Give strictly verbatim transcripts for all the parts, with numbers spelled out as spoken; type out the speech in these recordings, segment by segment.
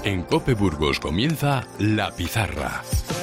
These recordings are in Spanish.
En COPE Burgos comienza La Pizarra.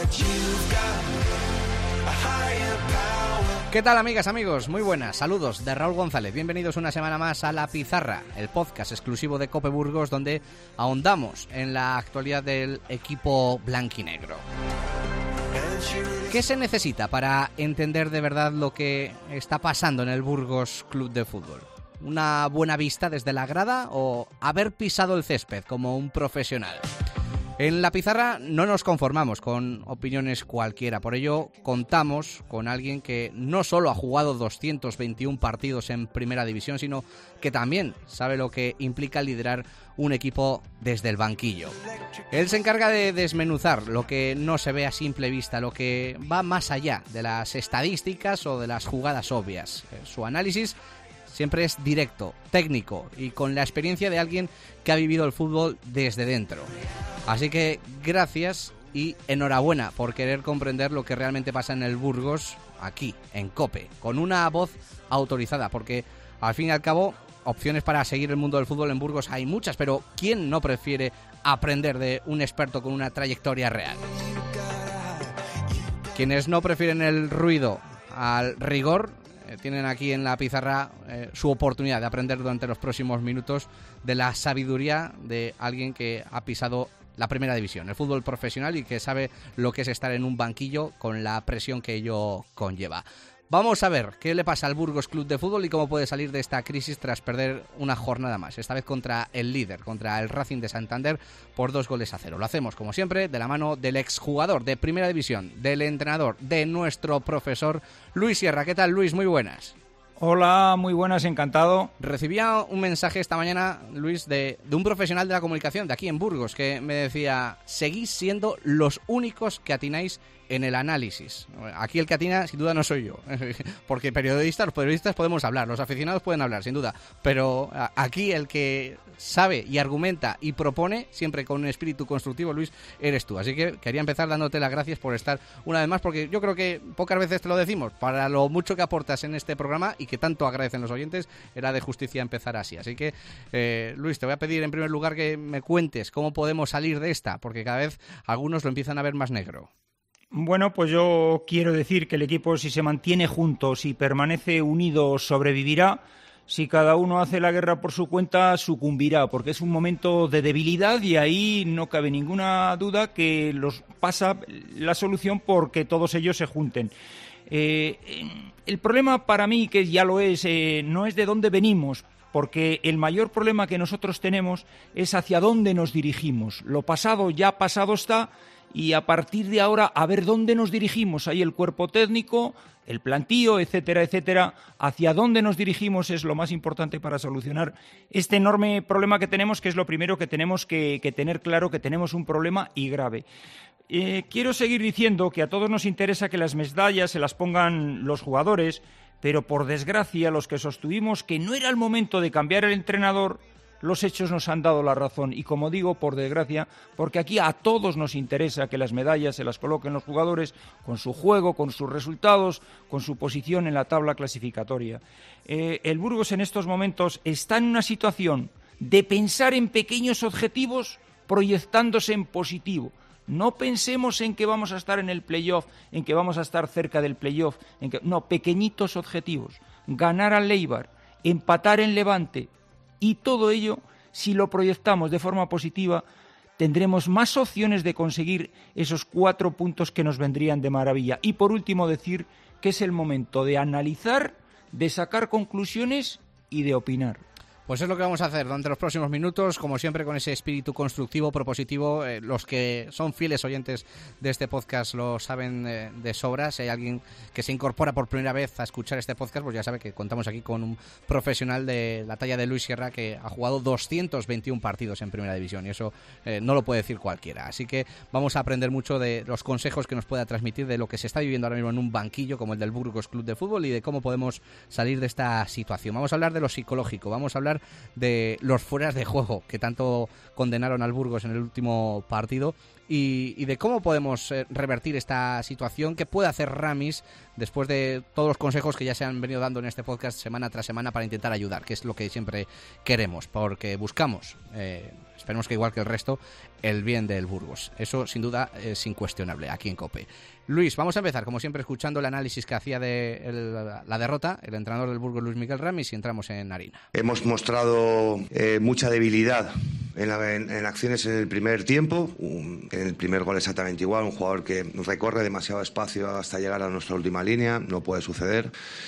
¿Qué tal, amigas, amigos? Muy buenas, saludos de Raúl González. Bienvenidos una semana más a La Pizarra, el podcast exclusivo de COPE Burgos, donde ahondamos en la actualidad del equipo blanquinegro. ¿Qué se necesita para entender de verdad lo que está pasando en el Burgos Club de Fútbol? ¿Una buena vista desde la grada o haber pisado el césped como un profesional? En La Pizarra no nos conformamos con opiniones cualquiera, por ello contamos con alguien que no solo ha jugado doscientos veintiún partidos en Primera División, sino que también sabe lo que implica liderar un equipo desde el banquillo. Él se encarga de desmenuzar lo que no se ve a simple vista, lo que va más allá de las estadísticas o de las jugadas obvias. Su análisis siempre es directo, técnico y con la experiencia de alguien que ha vivido el fútbol desde dentro. Así que gracias y enhorabuena por querer comprender lo que realmente pasa en el Burgos, aquí, en COPE, con una voz autorizada, porque al fin y al cabo, opciones para seguir el mundo del fútbol en Burgos hay muchas, pero ¿quién no prefiere aprender de un experto con una trayectoria real? Quienes no prefieren el ruido al rigor, tienen aquí en La Pizarra eh, su oportunidad de aprender durante los próximos minutos de la sabiduría de alguien que ha pisado la Primera División, el fútbol profesional, y que sabe lo que es estar en un banquillo con la presión que ello conlleva. Vamos a ver qué le pasa al Burgos Club de Fútbol y cómo puede salir de esta crisis tras perder una jornada más, esta vez contra el líder, contra el Racing de Santander, por dos goles a cero. Lo hacemos, como siempre, de la mano del exjugador de Primera División, del entrenador, de nuestro profesor, Luis Sierra. ¿Qué tal, Luis? Muy buenas. Hola, muy buenas, encantado. Recibía un mensaje esta mañana, Luis, de, de un profesional de la comunicación de aquí en Burgos, que me decía: seguís siendo los únicos que atináis en el análisis. Aquí el que atina, sin duda, no soy yo, porque periodistas, los periodistas podemos hablar, los aficionados pueden hablar, sin duda, pero aquí el que sabe y argumenta y propone, siempre con un espíritu constructivo, Luis, eres tú. Así que quería empezar dándote las gracias por estar una vez más, porque yo creo que pocas veces te lo decimos, para lo mucho que aportas en este programa y que tanto agradecen los oyentes, era de justicia empezar así. Así que, eh, Luis, te voy a pedir en primer lugar que me cuentes cómo podemos salir de esta, porque cada vez algunos lo empiezan a ver más negro. Bueno, pues yo quiero decir que el equipo, si se mantiene junto, si permanece unido, sobrevivirá. Si cada uno hace la guerra por su cuenta, sucumbirá, porque es un momento de debilidad y ahí no cabe ninguna duda que los pasa la solución porque todos ellos se junten. Eh, el problema para mí, que ya lo es, eh, no es de dónde venimos, porque el mayor problema que nosotros tenemos es hacia dónde nos dirigimos. Lo pasado ya pasado está, y a partir de ahora a ver dónde nos dirigimos. Ahí el cuerpo técnico, el plantío, etcétera, etcétera. Hacia dónde nos dirigimos es lo más importante para solucionar este enorme problema que tenemos, que es lo primero que tenemos que, que tener claro, que tenemos un problema y grave. Eh, quiero seguir diciendo que a todos nos interesa que las medallas se las pongan los jugadores, pero por desgracia los que sostuvimos que no era el momento de cambiar el entrenador, los hechos nos han dado la razón. Y como digo, por desgracia, porque aquí a todos nos interesa que las medallas se las coloquen los jugadores con su juego, con sus resultados, con su posición en la tabla clasificatoria. Eh, el Burgos en estos momentos está en una situación de pensar en pequeños objetivos proyectándose en positivo. No pensemos en que vamos a estar en el playoff, en que vamos a estar cerca del playoff. En que... No, pequeñitos objetivos. Ganar al Eibar, empatar en Levante. Y todo ello, si lo proyectamos de forma positiva, tendremos más opciones de conseguir esos cuatro puntos que nos vendrían de maravilla. Y por último decir que es el momento de analizar, de sacar conclusiones y de opinar. Pues es lo que vamos a hacer durante los próximos minutos, como siempre con ese espíritu constructivo, propositivo. Eh, los que son fieles oyentes de este podcast lo saben eh, de sobra. Si hay alguien que se incorpora por primera vez a escuchar este podcast, pues ya sabe que contamos aquí con un profesional de la talla de Luis Sierra, que ha jugado doscientos veintiún partidos en Primera División, y eso eh, no lo puede decir cualquiera. Así que vamos a aprender mucho de los consejos que nos pueda transmitir de lo que se está viviendo ahora mismo en un banquillo como el del Burgos Club de Fútbol y de cómo podemos salir de esta situación. Vamos a hablar de lo psicológico, vamos a hablar de los fueras de juego que tanto condenaron al Burgos en el último partido y, y de cómo podemos eh, revertir esta situación, qué puede hacer Ramis después de todos los consejos que ya se han venido dando en este podcast semana tras semana para intentar ayudar, que es lo que siempre queremos, porque buscamos, eh, esperemos que igual que el resto, el bien del Burgos. Eso sin duda es incuestionable aquí en COPE. Luis, vamos a empezar como siempre escuchando el análisis que hacía de el, la derrota el entrenador del Burgos, Luis Miguel Ramis, y entramos en harina. Hemos mostrado eh, mucha debilidad en, la, en, en acciones en el primer tiempo. Un, en el primer gol exactamente igual, un jugador que recorre demasiado espacio hasta llegar a nuestra última línea, no puede suceder,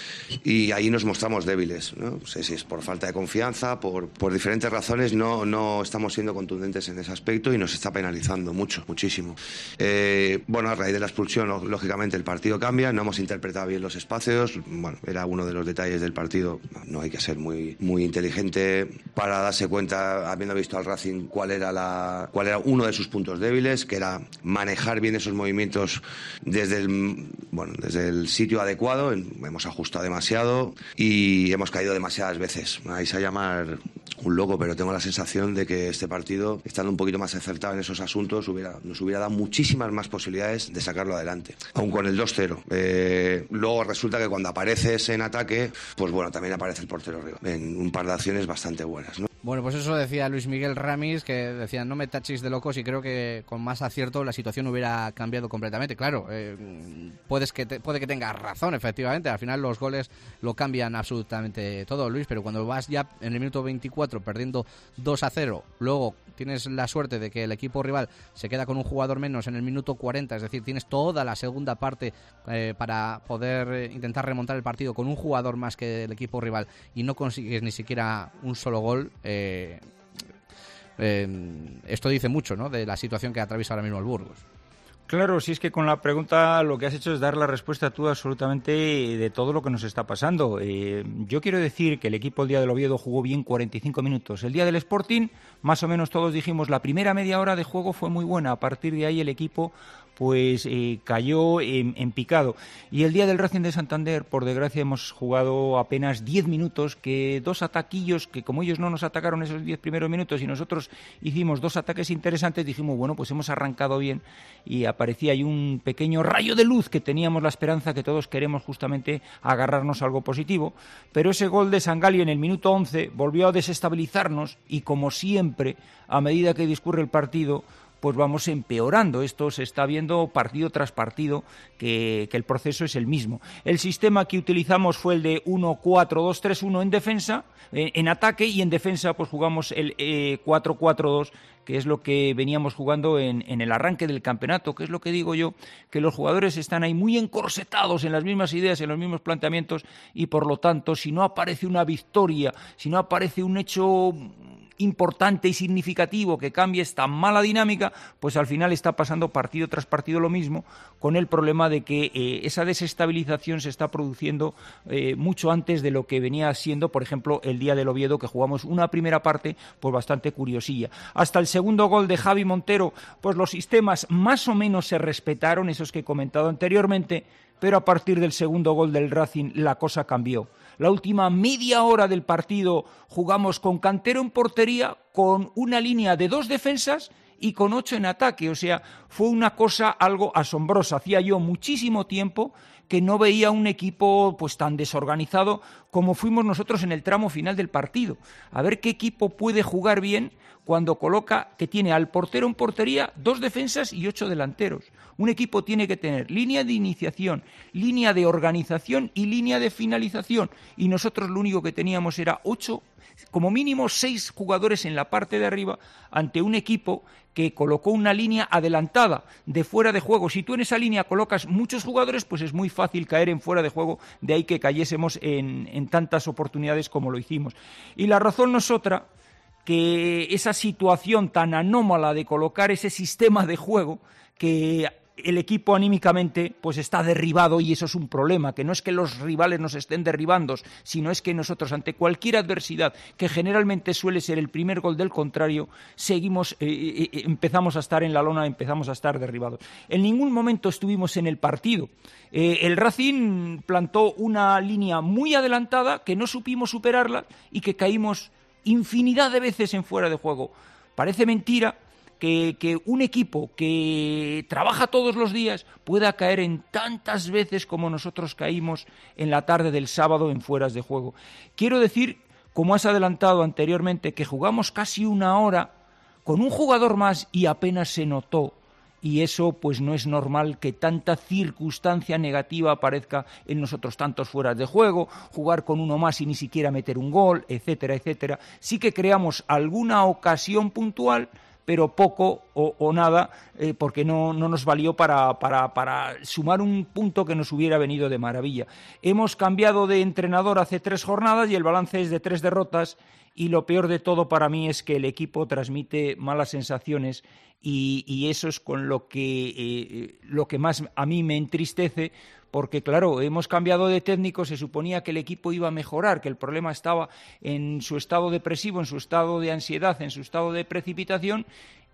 y ahí nos mostramos débiles, ¿no? No sé si es por falta de confianza, por, por diferentes razones, no, no estamos siendo contundentes en ese aspecto y nos está penalizando mucho, muchísimo. Eh, bueno, a raíz de la expulsión, lógicamente el partido cambia, no hemos interpretado bien los espacios, bueno, era uno de los detalles del partido, no hay que ser muy, muy inteligente para darse cuenta, habiendo visto al Racing, cuál era, la, cuál era uno de sus puntos débiles, que era manejar bien esos movimientos desde el, bueno, desde el sitio adecuado. Hemos ajustado demasiado y hemos caído demasiadas veces. Vais a llamar un loco, pero tengo la sensación de que este partido, estando un poquito más acertado en esos asuntos, hubiera, nos hubiera dado muchísimas más posibilidades de sacarlo adelante, aun con el dos cero. Eh, luego resulta que cuando apareces en ataque, pues bueno, también aparece el portero arriba, en un par de acciones bastante buenas, ¿no? Bueno, pues eso decía Luis Miguel Ramis, que decía no me tachéis de locos, y creo que con más acierto la situación hubiera cambiado completamente. Claro, eh, puedes que te, puede que tengas razón, efectivamente, al final los goles lo cambian absolutamente todo, Luis, pero cuando vas ya en el minuto veinticuatro perdiendo dos a cero, luego tienes la suerte de que el equipo rival se queda con un jugador menos en el minuto cuarenta, es decir, tienes toda la segunda parte eh, para poder eh, intentar remontar el partido con un jugador más que el equipo rival y no consigues ni siquiera un solo gol. Eh, eh, esto dice mucho, ¿no?, de la situación que atraviesa ahora mismo el Burgos. Claro, si es que con la pregunta lo que has hecho es dar la respuesta tú absolutamente de todo lo que nos está pasando. Eh, yo quiero decir que el equipo el día del Oviedo jugó bien cuarenta y cinco minutos. El día del Sporting, más o menos todos dijimos, la primera media hora de juego fue muy buena. A partir de ahí el equipo pues eh, cayó en, en picado. Y el día del Racing de Santander, por desgracia, hemos jugado apenas diez minutos, que dos ataquillos, que como ellos no nos atacaron esos diez primeros minutos y nosotros hicimos dos ataques interesantes, dijimos, bueno, pues hemos arrancado bien, y aparecía ahí un pequeño rayo de luz que teníamos la esperanza, que todos queremos justamente agarrarnos a algo positivo, pero ese gol de Sangali en el minuto once volvió a desestabilizarnos y, como siempre, a medida que discurre el partido, pues vamos empeorando. Esto se está viendo partido tras partido, que, que el proceso es el mismo. El sistema que utilizamos fue el de uno cuatro dos tres uno en defensa, eh, en ataque, y en defensa pues jugamos el eh, cuatro cuatro dos, que es lo que veníamos jugando en, en el arranque del campeonato, que es lo que digo yo, que los jugadores están ahí muy encorsetados en las mismas ideas, en los mismos planteamientos, y por lo tanto, si no aparece una victoria, si no aparece un hecho importante y significativo que cambie esta mala dinámica, pues al final está pasando partido tras partido lo mismo, con el problema de que eh, esa desestabilización se está produciendo eh, mucho antes de lo que venía siendo, por ejemplo, el día del Oviedo, que jugamos una primera parte pues bastante curiosilla. Hasta el segundo gol de Javi Montero, pues los sistemas más o menos se respetaron, esos que he comentado anteriormente, pero a partir del segundo gol del Racing la cosa cambió. La última media hora del partido jugamos con Cantero en portería, con una línea de dos defensas y con ocho en ataque. O sea, fue una cosa algo asombrosa. Hacía yo muchísimo tiempo que no veía un equipo pues tan desorganizado como fuimos nosotros en el tramo final del partido. A ver qué equipo puede jugar bien cuando coloca, que tiene al portero en portería, dos defensas y ocho delanteros. Un equipo tiene que tener línea de iniciación, línea de organización y línea de finalización. Y nosotros lo único que teníamos era ocho, como mínimo seis jugadores en la parte de arriba, ante un equipo que colocó una línea adelantada de fuera de juego. Si tú en esa línea colocas muchos jugadores, pues es muy fácil caer en fuera de juego, de ahí que cayésemos en, en tantas oportunidades como lo hicimos. Y la razón no es otra que esa situación tan anómala de colocar ese sistema de juego, que el equipo anímicamente pues está derribado, y eso es un problema, que no es que los rivales nos estén derribando, sino es que nosotros, ante cualquier adversidad, que generalmente suele ser el primer gol del contrario, seguimos, eh, eh, empezamos a estar en la lona, empezamos a estar derribados. En ningún momento estuvimos en el partido. Eh, el Racing plantó una línea muy adelantada, que no supimos superarla y que caímos infinidad de veces en fuera de juego. Parece mentira que, que un equipo que trabaja todos los días pueda caer en tantas veces como nosotros caímos en la tarde del sábado en fueras de juego. Quiero decir, como has adelantado anteriormente, que jugamos casi una hora con un jugador más y apenas se notó. Y eso pues no es normal que tanta circunstancia negativa aparezca en nosotros, tantos fueras de juego, jugar con uno más y ni siquiera meter un gol, etcétera, etcétera. Sí que creamos alguna ocasión puntual, pero poco o, o nada, eh, porque no, no nos valió para, para, para sumar un punto que nos hubiera venido de maravilla. Hemos cambiado de entrenador hace tres jornadas y el balance es de tres derrotas, y lo peor de todo para mí es que el equipo transmite malas sensaciones y, y eso es con lo que, eh, lo que más a mí me entristece, porque claro, hemos cambiado de técnico, se suponía que el equipo iba a mejorar, que el problema estaba en su estado depresivo, en su estado de ansiedad, en su estado de precipitación,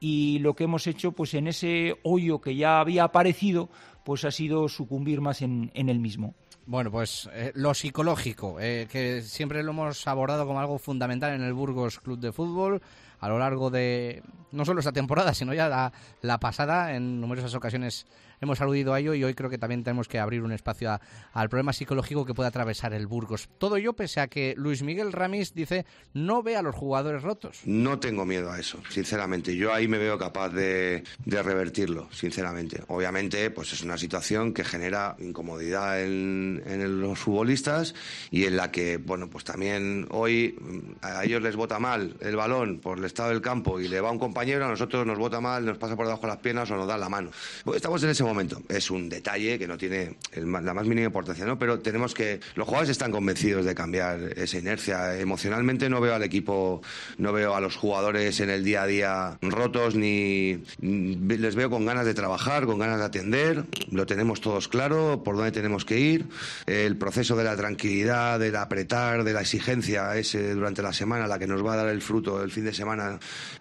y lo que hemos hecho pues en ese hoyo que ya había aparecido, pues ha sido sucumbir más en, en el mismo. Bueno, pues eh, lo psicológico, eh, que siempre lo hemos abordado como algo fundamental en el Burgos Club de Fútbol a lo largo de no solo esta temporada, sino ya la, la pasada. En numerosas ocasiones hemos aludido a ello y hoy creo que también tenemos que abrir un espacio a, al problema psicológico que puede atravesar el Burgos. Todo ello pese a que Luis Miguel Ramis dice no ve a los jugadores rotos. No tengo miedo a eso, sinceramente. Yo ahí me veo capaz de, de revertirlo, sinceramente. Obviamente, pues es una situación que genera incomodidad en, en los futbolistas y en la que, bueno, pues también hoy a ellos les bota mal el balón por el estado del campo y le va a un compañero, a nosotros nos bota mal, nos pasa por debajo de las piernas o nos da la mano. Pues estamos en ese momento. Es un detalle que no tiene el, la más mínima importancia, ¿no? Pero tenemos que... Los jugadores están convencidos de cambiar esa inercia. Emocionalmente no veo al equipo, no veo a los jugadores en el día a día rotos, ni les veo con ganas de trabajar, con ganas de atender. Lo tenemos todos claro, por dónde tenemos que ir. El proceso de la tranquilidad, del apretar, de la exigencia es eh, durante la semana la que nos va a dar el fruto el fin de semana,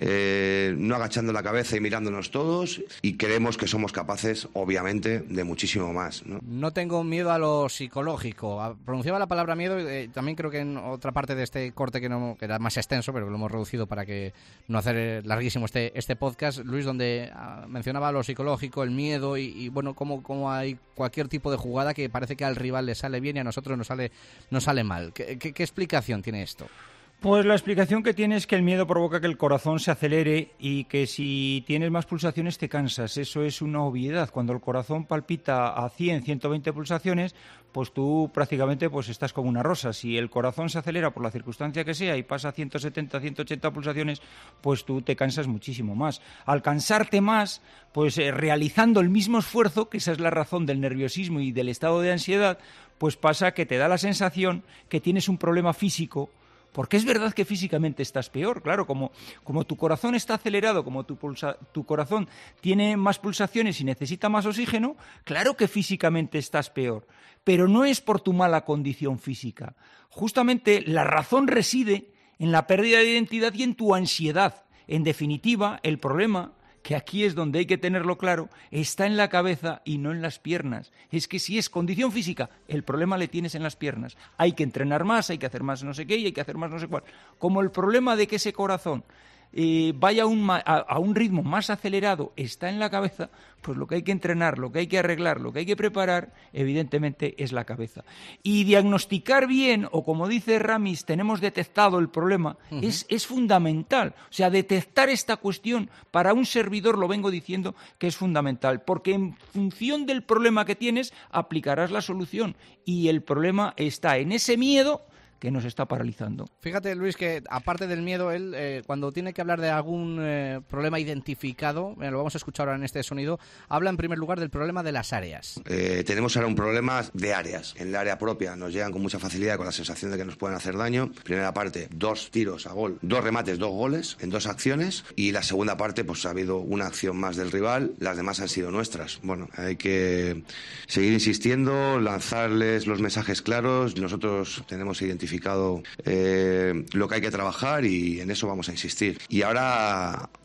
eh, no agachando la cabeza y mirándonos todos, y creemos que somos capaces, obviamente, de muchísimo más, ¿no? No tengo miedo a lo psicológico. Pronunciaba la palabra miedo, eh, también creo que en otra parte de este corte que, no, que era más extenso, pero que lo hemos reducido para que no hacer larguísimo este, este podcast, Luis, donde ah, mencionaba lo psicológico, el miedo y, y bueno, como, como hay cualquier tipo de jugada que parece que al rival le sale bien y a nosotros nos sale, nos sale mal. ¿Qué, qué, qué explicación tiene esto? Pues la explicación que tiene es que el miedo provoca que el corazón se acelere y que si tienes más pulsaciones te cansas. Eso es una obviedad. Cuando el corazón palpita a cien, ciento veinte pulsaciones, pues tú prácticamente pues estás como una rosa. Si el corazón se acelera por la circunstancia que sea y pasa a ciento setenta, ciento ochenta pulsaciones, pues tú te cansas muchísimo más. Al cansarte más, pues eh, realizando el mismo esfuerzo, que esa es la razón del nerviosismo y del estado de ansiedad, pues pasa que te da la sensación que tienes un problema físico. Porque es verdad que físicamente estás peor, claro, como, como tu corazón está acelerado, como tu, pulsa, tu corazón tiene más pulsaciones y necesita más oxígeno, claro que físicamente estás peor, pero no es por tu mala condición física. Justamente la razón reside en la pérdida de identidad y en tu ansiedad. En definitiva, el problema, que aquí es donde hay que tenerlo claro, está en la cabeza y no en las piernas. Es que si es condición física, el problema le tienes en las piernas. Hay que entrenar más, hay que hacer más no sé qué y hay que hacer más no sé cuál. Como el problema de que ese corazón eh, vaya a un, a, a un ritmo más acelerado está en la cabeza, pues lo que hay que entrenar, lo que hay que arreglar, lo que hay que preparar, evidentemente es la cabeza. Y diagnosticar bien, o como dice Ramis, tenemos detectado el problema, uh-huh. es, es fundamental. O sea, detectar esta cuestión para un servidor, lo vengo diciendo, que es fundamental, porque en función del problema que tienes, aplicarás la solución. Y el problema está en ese miedo que nos está paralizando. Fíjate, Luis, que aparte del miedo, él, eh, cuando tiene que hablar de algún eh, problema identificado, eh, lo vamos a escuchar ahora en este sonido, habla en primer lugar del problema de las áreas. Eh, tenemos ahora un problema de áreas. En el área propia nos llegan con mucha facilidad, con la sensación de que nos pueden hacer daño. Primera parte, dos tiros a gol, dos remates, dos goles en dos acciones. Y la segunda parte, pues ha habido una acción más del rival, las demás han sido nuestras. Bueno, hay que seguir insistiendo, lanzarles los mensajes claros. Nosotros tenemos identificado Eh, lo que hay que trabajar y en eso vamos a insistir. Y ahora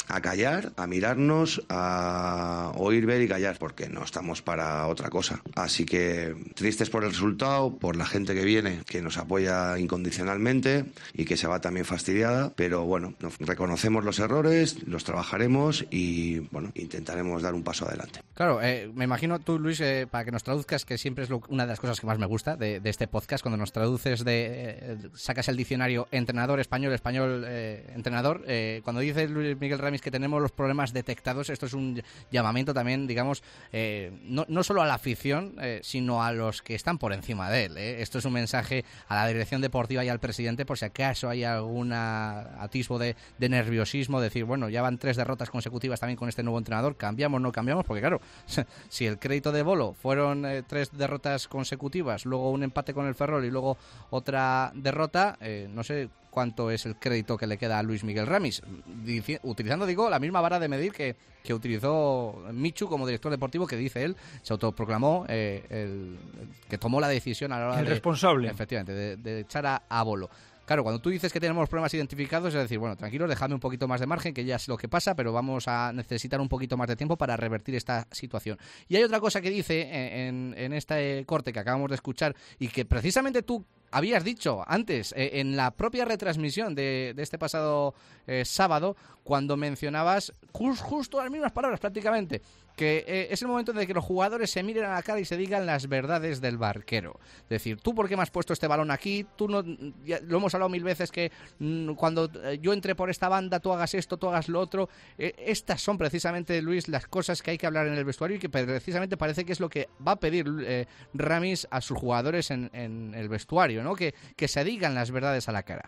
a callar, a mirarnos, a oír, ver y callar, porque no estamos para otra cosa. Así que tristes por el resultado, por la gente que viene, que nos apoya incondicionalmente y que se va también fastidiada, pero bueno, reconocemos los errores, los trabajaremos y bueno, intentaremos dar un paso adelante. Claro, eh, me imagino tú, Luis, eh, para que nos traduzcas, que siempre es lo, una de las cosas que más me gusta de, de este podcast, cuando nos traduces de, eh, sacas el diccionario entrenador español, español, eh, entrenador, eh, cuando dice Luis Miguel Ramis que tenemos los problemas detectados, esto es un llamamiento también, digamos, eh, no, no solo a la afición, eh, sino a los que están por encima de él. Eh. Esto es un mensaje a la dirección deportiva y al presidente, por si acaso hay algún atisbo de, de nerviosismo, decir, bueno, ya van tres derrotas consecutivas también con este nuevo entrenador, cambiamos, no cambiamos, porque claro, si el crédito de Bolo fueron eh, tres derrotas consecutivas, luego un empate con el Ferrol y luego otra derrota, eh, no sé cuánto es el crédito que le queda a Luis Miguel Ramis, dici- utilizando, digo, la misma vara de medir que, que utilizó Michu como director deportivo, que dice él, se autoproclamó eh, el, el que tomó la decisión a la hora el de... responsable. Efectivamente, de, de echar a, a Bolo. Claro, cuando tú dices que tenemos los problemas identificados, es decir, bueno, tranquilos, dejadme un poquito más de margen, que ya sé lo que pasa, pero vamos a necesitar un poquito más de tiempo para revertir esta situación. Y hay otra cosa que dice en, en este corte que acabamos de escuchar y que precisamente tú habías dicho antes, eh, en la propia retransmisión de, de este pasado eh, sábado, cuando mencionabas just, justo las mismas palabras prácticamente, que eh, es el momento de que los jugadores se miren a la cara y se digan las verdades del barquero. Es decir, ¿tú por qué me has puesto este balón aquí? Tú no, ya lo hemos hablado mil veces que mmm, cuando yo entré por esta banda, tú hagas esto, tú hagas lo otro. Eh, estas son precisamente, Luis, las cosas que hay que hablar en el vestuario y que precisamente parece que es lo que va a pedir eh, Ramis a sus jugadores en, en el vestuario, ¿no? Que, que se digan las verdades a la cara.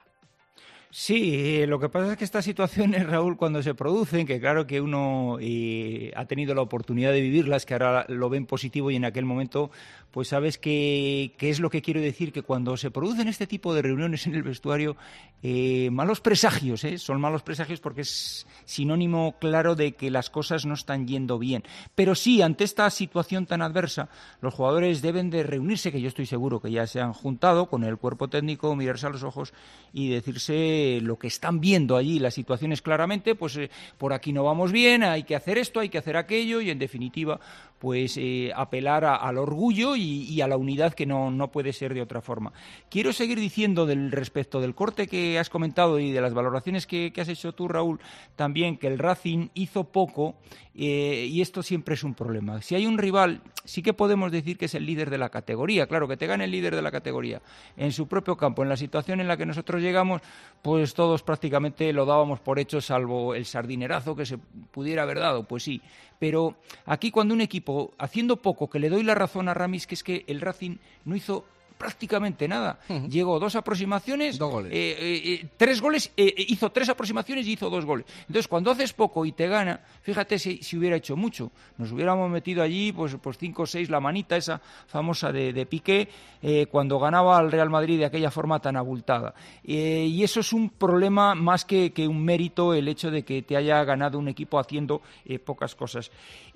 Sí, lo que pasa es que estas situaciones, Raúl, cuando se producen, que claro que uno eh, ha tenido la oportunidad de vivirlas, que ahora lo ven positivo y en aquel momento, pues sabes que, que es lo que quiero decir, que cuando se producen este tipo de reuniones en el vestuario, eh, malos presagios, ¿eh? Son malos presagios porque es sinónimo claro de que las cosas no están yendo bien. Pero sí, ante esta situación tan adversa, los jugadores deben de reunirse, que yo estoy seguro que ya se han juntado con el cuerpo técnico, mirarse a los ojos y decirse lo que están viendo allí, las situaciones claramente, pues eh, por aquí no vamos bien, hay que hacer esto, hay que hacer aquello y en definitiva pues eh, apelar a, al orgullo y, y a la unidad que no, no puede ser de otra forma. Quiero seguir diciendo del respecto del corte que has comentado y de las valoraciones que, que has hecho tú, Raúl, también que el Racing hizo poco eh, y esto siempre es un problema. Si hay un rival, sí que podemos decir que es el líder de la categoría, claro, que te gane el líder de la categoría en su propio campo, en la situación en la que nosotros llegamos, pues todos prácticamente lo dábamos por hecho, salvo el sardinerazo que se pudiera haber dado, pues sí. Pero aquí cuando un equipo, haciendo poco, que le doy la razón a Ramis, que es que el Racing no hizo prácticamente nada. Uh-huh. Llegó dos aproximaciones, dos goles. Eh, eh, eh, tres goles, eh, hizo tres aproximaciones y hizo dos goles. Entonces, cuando haces poco y te gana, fíjate si, si hubiera hecho mucho. Nos hubiéramos metido allí, pues, pues cinco o seis, la manita esa famosa de, de Piqué, eh, cuando ganaba al Real Madrid de aquella forma tan abultada. Eh, y eso es un problema más que, que un mérito, el hecho de que te haya ganado un equipo haciendo eh, pocas cosas.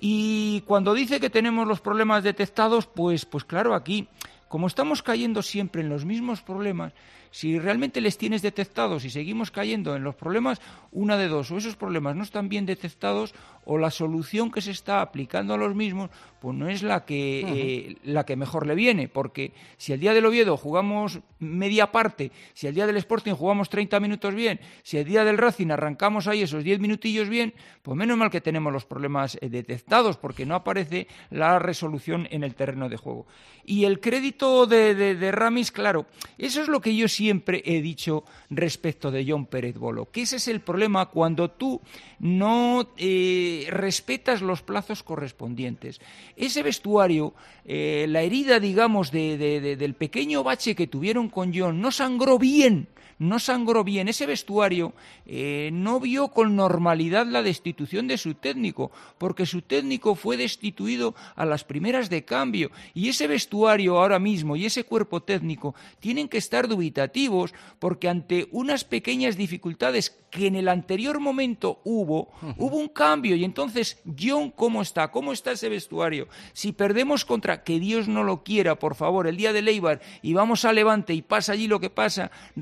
Y cuando dice que tenemos los problemas detectados, pues, pues claro, aquí, como estamos cayendo siempre en los mismos problemas, si realmente les tienes detectados y seguimos cayendo en los problemas, una de dos, o esos problemas no están bien detectados o la solución que se está aplicando a los mismos pues no es la que, uh-huh. eh, la que mejor le viene, porque si el día del Oviedo jugamos media parte, si el día del Sporting jugamos treinta minutos bien, si el día del Racing arrancamos ahí esos diez minutillos bien, pues menos mal que tenemos los problemas eh, detectados, porque no aparece la resolución en el terreno de juego. Y el crédito de, de, de Ramis, claro, eso es lo que yo siempre he dicho respecto de Jon Pérez Bolo, que ese es el problema cuando tú no eh, respetas los plazos correspondientes. Ese vestuario, eh, la herida, digamos, de, de, de, del pequeño bache que tuvieron con Jon no sangró bien, no sangró bien. Ese vestuario eh, no vio con normalidad la destitución de su técnico, porque su técnico fue destituido a las primeras de cambio. Y ese vestuario ahora mismo y ese cuerpo técnico tienen que estar dubitativos, porque ante unas pequeñas dificultades que en el anterior momento hubo, uh-huh. hubo un cambio. Y entonces, Jon, ¿cómo está? ¿Cómo está ese vestuario? Si perdemos contra, que Dios no lo quiera, por favor, el día de Eibar, y vamos a Levante y pasa allí lo que pasa, Ramis,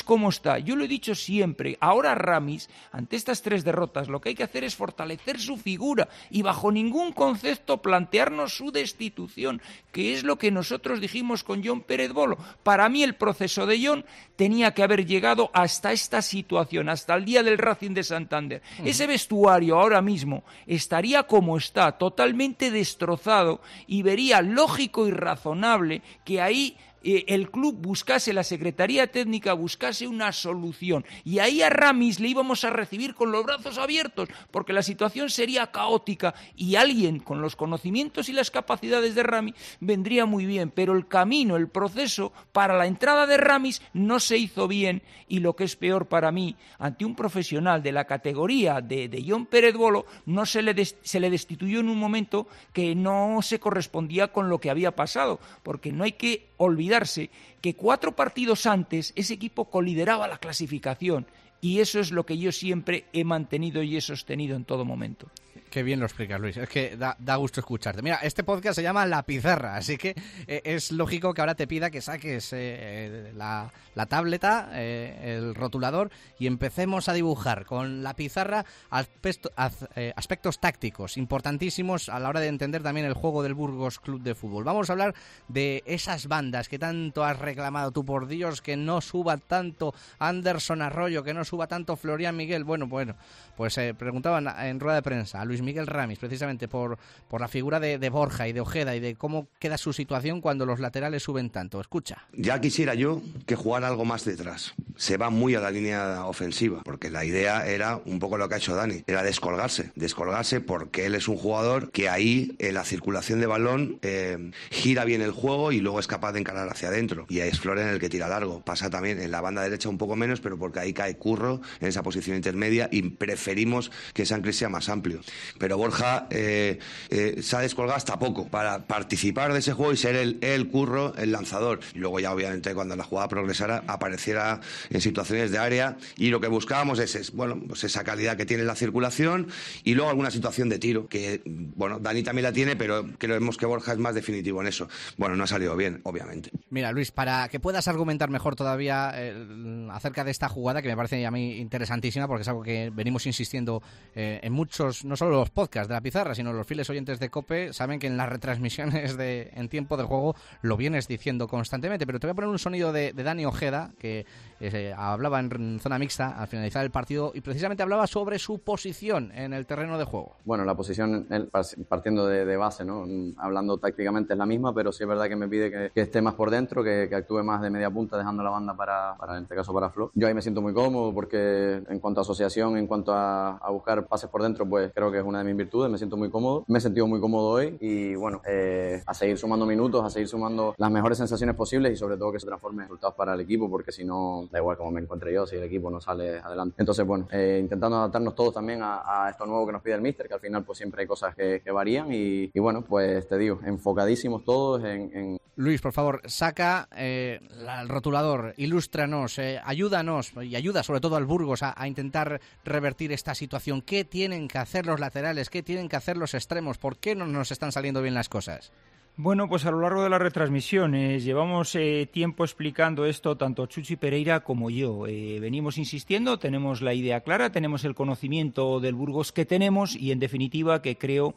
cómo está. Yo lo he dicho siempre, ahora Ramis, ante estas tres derrotas, lo que hay que hacer es fortalecer su figura y bajo ningún concepto plantearnos su destitución, que es lo que nosotros dijimos con Jon Pérez Bolo. Para mí el proceso de Jon tenía que haber llegado hasta esta situación, hasta el día del Racing de Santander. Uh-huh. Ese vestuario ahora mismo estaría como está, totalmente destrozado, y vería lógico y razonable que ahí eh, el club buscase, la Secretaría Técnica buscase una solución, y ahí a Ramis le íbamos a recibir con los brazos abiertos, porque la situación sería caótica y alguien con los conocimientos y las capacidades de Ramis vendría muy bien, pero el camino, el proceso para la entrada de Ramis no se hizo bien, y lo que es peor para mí, ante un profesional de la categoría de, de Jon Pérez Bolo, no se le, des, se le destituyó en un momento que no se correspondía con lo que había pasado, porque no hay que olvidarse que cuatro partidos antes ese equipo colideraba la clasificación, y eso es lo que yo siempre he mantenido y he sostenido en todo momento. Qué bien lo explicas, Luis. Es que da, da gusto escucharte. Mira, este podcast se llama La Pizarra, así que eh, es lógico que ahora te pida que saques eh, la, la tableta, eh, el rotulador, y empecemos a dibujar con la pizarra aspecto, az, eh, aspectos tácticos importantísimos a la hora de entender también el juego del Burgos Club de Fútbol. Vamos a hablar de esas bandas que tanto has reclamado tú, por Dios, que no suba tanto Anderson Arroyo, que no suba tanto Florian Miguel. Bueno, bueno, pues eh, preguntaban en rueda de prensa a Luis Miguel Ramis, precisamente por, por la figura de, de Borja y de Ojeda y de cómo queda su situación cuando los laterales suben tanto. Escucha. Ya quisiera yo que jugara algo más detrás. Se va muy a la línea ofensiva, porque la idea era un poco lo que ha hecho Dani, era descolgarse, descolgarse porque él es un jugador que ahí en la circulación de balón eh, gira bien el juego y luego es capaz de encarar hacia adentro. Y es Florian el que tira largo. Pasa también en la banda derecha un poco menos, pero porque ahí cae Curro en esa posición intermedia y preferimos que San Cris sea más amplio. Pero Borja eh, eh, se ha descolgado hasta poco para participar de ese juego y ser el, el Curro, el lanzador. Y luego ya obviamente cuando la jugada progresara apareciera en situaciones de área, y lo que buscábamos es, es bueno, pues esa calidad que tiene la circulación y luego alguna situación de tiro, que bueno, Dani también la tiene, pero creemos que Borja es más definitivo en eso. Bueno, no ha salido bien, obviamente. Mira, Luis, para que puedas argumentar mejor todavía eh, acerca de esta jugada, que me parece a mí interesantísima, porque es algo que venimos insistiendo eh, en muchos, no solo los podcasts de La Pizarra, sino los fieles oyentes de COPE saben que en las retransmisiones de en tiempo del juego lo vienes diciendo constantemente, pero te voy a poner un sonido de, de Dani Ojeda, que eh, hablaba en zona mixta al finalizar el partido y precisamente hablaba sobre su posición en el terreno de juego. Bueno, la posición partiendo de, de base, ¿no? Hablando tácticamente es la misma, pero sí es verdad que me pide que, que esté más por dentro, que, que actúe más de media punta, dejando la banda para, para, en este caso, para Flo. Yo ahí me siento muy cómodo porque en cuanto a asociación, en cuanto a, a buscar pases por dentro, pues creo que es una de mis virtudes, me siento muy cómodo. Me he sentido muy cómodo hoy y bueno, eh, a seguir sumando minutos, a seguir sumando las mejores sensaciones posibles y sobre todo que se transforme en resultados para el equipo, porque si no, da igual cómo me encuentre yo si el equipo no sale adelante. Entonces, bueno, eh, intentando adaptarnos todos también a, a esto nuevo que nos pide el míster, que al final pues siempre hay cosas que, que varían y, y bueno, pues te digo, enfocadísimos todos en... en... Luis, por favor, saca eh, el rotulador, ilústranos, eh, ayúdanos y ayuda sobre todo al Burgos a, a intentar revertir esta situación. ¿Qué tienen que hacer los laterales? ¿Qué tienen que hacer los extremos? ¿Por qué no nos están saliendo bien las cosas? Bueno, pues a lo largo de las retransmisiones llevamos eh, tiempo explicando esto, tanto Chuchi Pereira como yo. Eh, venimos insistiendo, tenemos la idea clara, tenemos el conocimiento del Burgos que tenemos y, en definitiva, que creo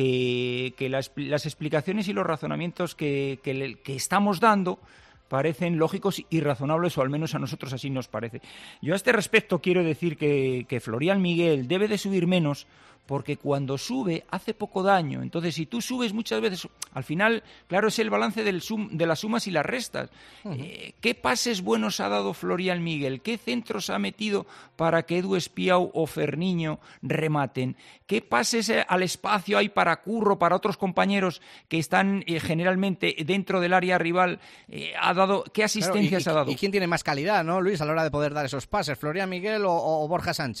que, que las, las explicaciones y los razonamientos que, que, que estamos dando parecen lógicos y razonables, o al menos a nosotros así nos parece. Yo a este respecto quiero decir que, que Florian Miguel debe de subir menos, porque cuando sube hace poco daño. Entonces, si tú subes muchas veces, al final, claro, es el balance del sum, de las sumas y las restas. Uh-huh. Eh, ¿Qué pases buenos ha dado Florian Miguel? ¿Qué centros ha metido para que Edu Espiau o Ferniño rematen? ¿Qué pases eh, al espacio hay para Curro, para otros compañeros que están eh, generalmente dentro del área rival? Eh, ha dado, ¿qué asistencias claro, y, ha dado? ¿Y quién tiene más calidad, no, Luis, a la hora de poder dar esos pases? ¿Florian Miguel o, o Borja Sánchez?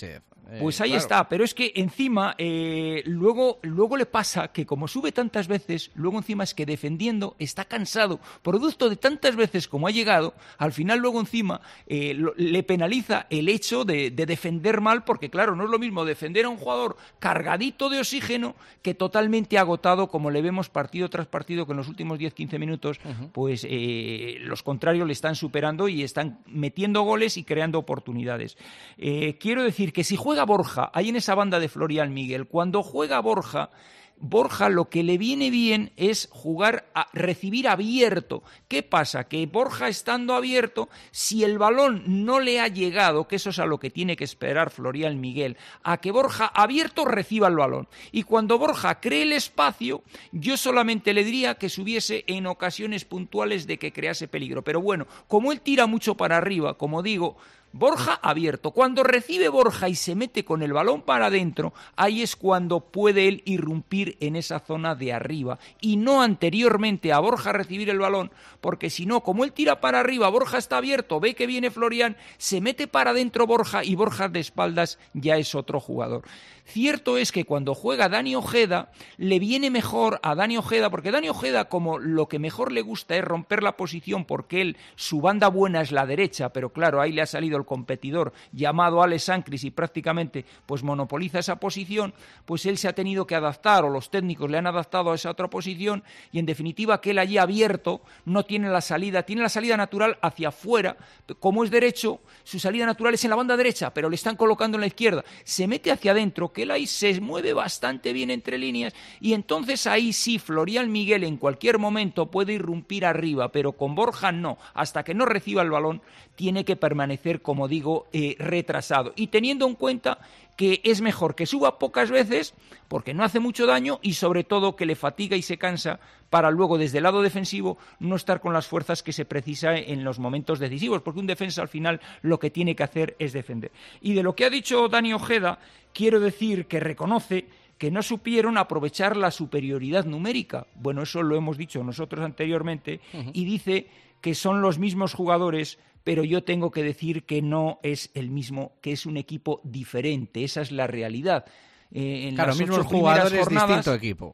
Pues ahí claro. está, pero es que encima eh, luego, luego le pasa que como sube tantas veces, luego encima es que defendiendo está cansado, producto de tantas veces como ha llegado, al final luego encima eh, lo, le penaliza el hecho de, de defender mal, porque claro, no es lo mismo defender a un jugador cargadito de oxígeno que totalmente agotado, como le vemos partido tras partido, que en los últimos diez a quince minutos, uh-huh. pues eh, los contrarios le están superando y están metiendo goles y creando oportunidades. Eh, quiero decir que si juega Borja, ahí en esa banda de Florian Miguel, cuando juega Borja, Borja lo que le viene bien es jugar a recibir abierto. ¿Qué pasa? Que Borja estando abierto, si el balón no le ha llegado, que eso es a lo que tiene que esperar Florian Miguel, a que Borja abierto reciba el balón. Y cuando Borja cree el espacio, yo solamente le diría que subiese en ocasiones puntuales de que crease peligro. Pero bueno, como él tira mucho para arriba, como digo, Borja abierto. Cuando recibe Borja y se mete con el balón para adentro, ahí es cuando puede él irrumpir en esa zona de arriba y no anteriormente a Borja recibir el balón, porque si no, como él tira para arriba, Borja está abierto, ve que viene Florian, se mete para adentro Borja y Borja de espaldas ya es otro jugador. Cierto es que cuando juega Dani Ojeda, le viene mejor a Dani Ojeda, porque Dani Ojeda, como lo que mejor le gusta es romper la posición, porque él, su banda buena es la derecha, pero claro, ahí le ha salido el competidor llamado Alex Sancris y prácticamente pues monopoliza esa posición, pues él se ha tenido que adaptar, o los técnicos le han adaptado a esa otra posición, y en definitiva que él allí abierto no tiene la salida, tiene la salida natural hacia afuera, como es derecho, su salida natural es en la banda derecha, pero le están colocando en la izquierda, se mete hacia adentro, que él ahí se mueve bastante bien entre líneas, y entonces ahí sí Florian Miguel en cualquier momento puede irrumpir arriba, pero con Borja no, hasta que no reciba el balón tiene que permanecer, como digo, eh, retrasado, y teniendo en cuenta que es mejor que suba pocas veces porque no hace mucho daño y sobre todo que le fatiga y se cansa para luego desde el lado defensivo no estar con las fuerzas que se precisa en los momentos decisivos, porque un defensa al final lo que tiene que hacer es defender. Y de lo que ha dicho Dani Ojeda, quiero decir que reconoce que no supieron aprovechar la superioridad numérica. Bueno, eso lo hemos dicho nosotros anteriormente, uh-huh. y dice que son los mismos jugadores, pero yo tengo que decir que no es el mismo, que es un equipo diferente, esa es la realidad. Eh, en claro, las mismos ocho jugadores, jornadas, distinto equipo.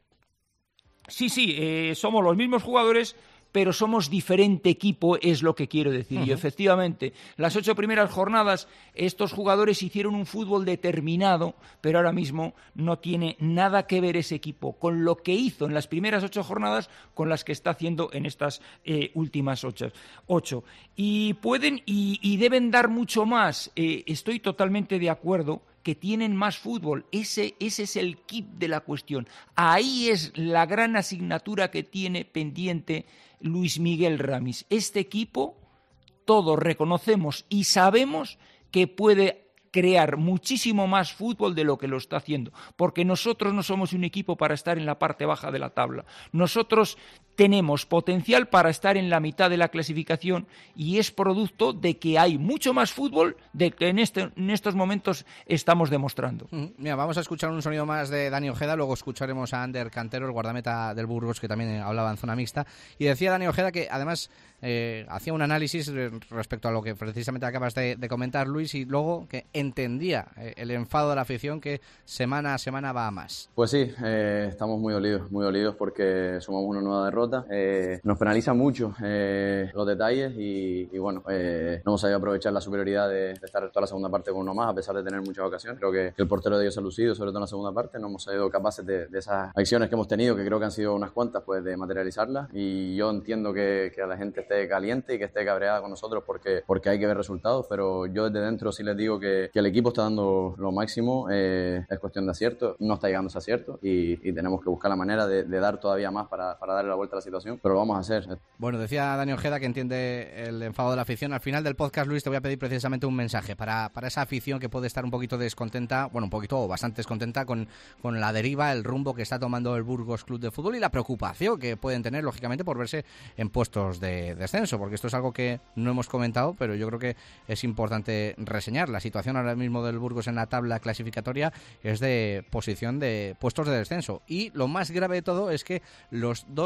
Sí, sí, eh, somos los mismos jugadores, pero somos diferente equipo, es lo que quiero decir. Uh-huh. Y efectivamente, las ocho primeras jornadas, estos jugadores hicieron un fútbol determinado, pero ahora mismo no tiene nada que ver ese equipo con lo que hizo en las primeras ocho jornadas con las que está haciendo en estas eh, últimas ocho. ocho. Y pueden y, y deben dar mucho más. Eh, estoy totalmente de acuerdo que tienen más fútbol, ese, ese es el kit de la cuestión. Ahí es la gran asignatura que tiene pendiente Luis Miguel Ramis. Este equipo, todos reconocemos y sabemos que puede crear muchísimo más fútbol de lo que lo está haciendo, porque nosotros no somos un equipo para estar en la parte baja de la tabla. Nosotros tenemos potencial para estar en la mitad de la clasificación y es producto de que hay mucho más fútbol del que en, este, en estos momentos estamos demostrando. Uh-huh. Mira, vamos a escuchar un sonido más de Dani Ojeda, luego escucharemos a Ander Cantero, el guardameta del Burgos, que también hablaba en zona mixta, y decía Dani Ojeda que además eh, hacía un análisis respecto a lo que precisamente acabas de, de comentar, Luis, y luego que entendía eh, el enfado de la afición que semana a semana va a más. Pues sí, eh, estamos muy dolidos, muy dolidos porque sumamos una nueva derrota. Eh, nos penaliza mucho eh, los detalles y, y bueno, eh, no hemos sabido aprovechar la superioridad de, de estar toda la segunda parte con uno más, a pesar de tener muchas ocasiones. Creo que el portero de ellos se ha lucido, sobre todo en la segunda parte. No hemos sido capaces de, de esas acciones que hemos tenido, que creo que han sido unas cuantas, pues de materializarlas. Y yo entiendo que, que a la gente esté caliente y que esté cabreada con nosotros porque, porque hay que ver resultados, pero yo desde dentro sí les digo que, que el equipo está dando lo máximo. Eh, es cuestión de acierto, no está llegando ese acierto y, y tenemos que buscar la manera de, de dar todavía más para, para darle la vuelta a la situación, pero lo vamos a hacer. Bueno, decía Dani Ojeda que entiende el enfado de la afición. Al final del podcast, Luis, te voy a pedir precisamente un mensaje para, para esa afición que puede estar un poquito descontenta, bueno, un poquito o bastante descontenta con, con la deriva, el rumbo que está tomando el Burgos Club de Fútbol y la preocupación que pueden tener, lógicamente, por verse en puestos de descenso, porque esto es algo que no hemos comentado, pero yo creo que es importante reseñar. La situación ahora mismo del Burgos en la tabla clasificatoria es de posición de puestos de descenso, y lo más grave de todo es que los dos equipos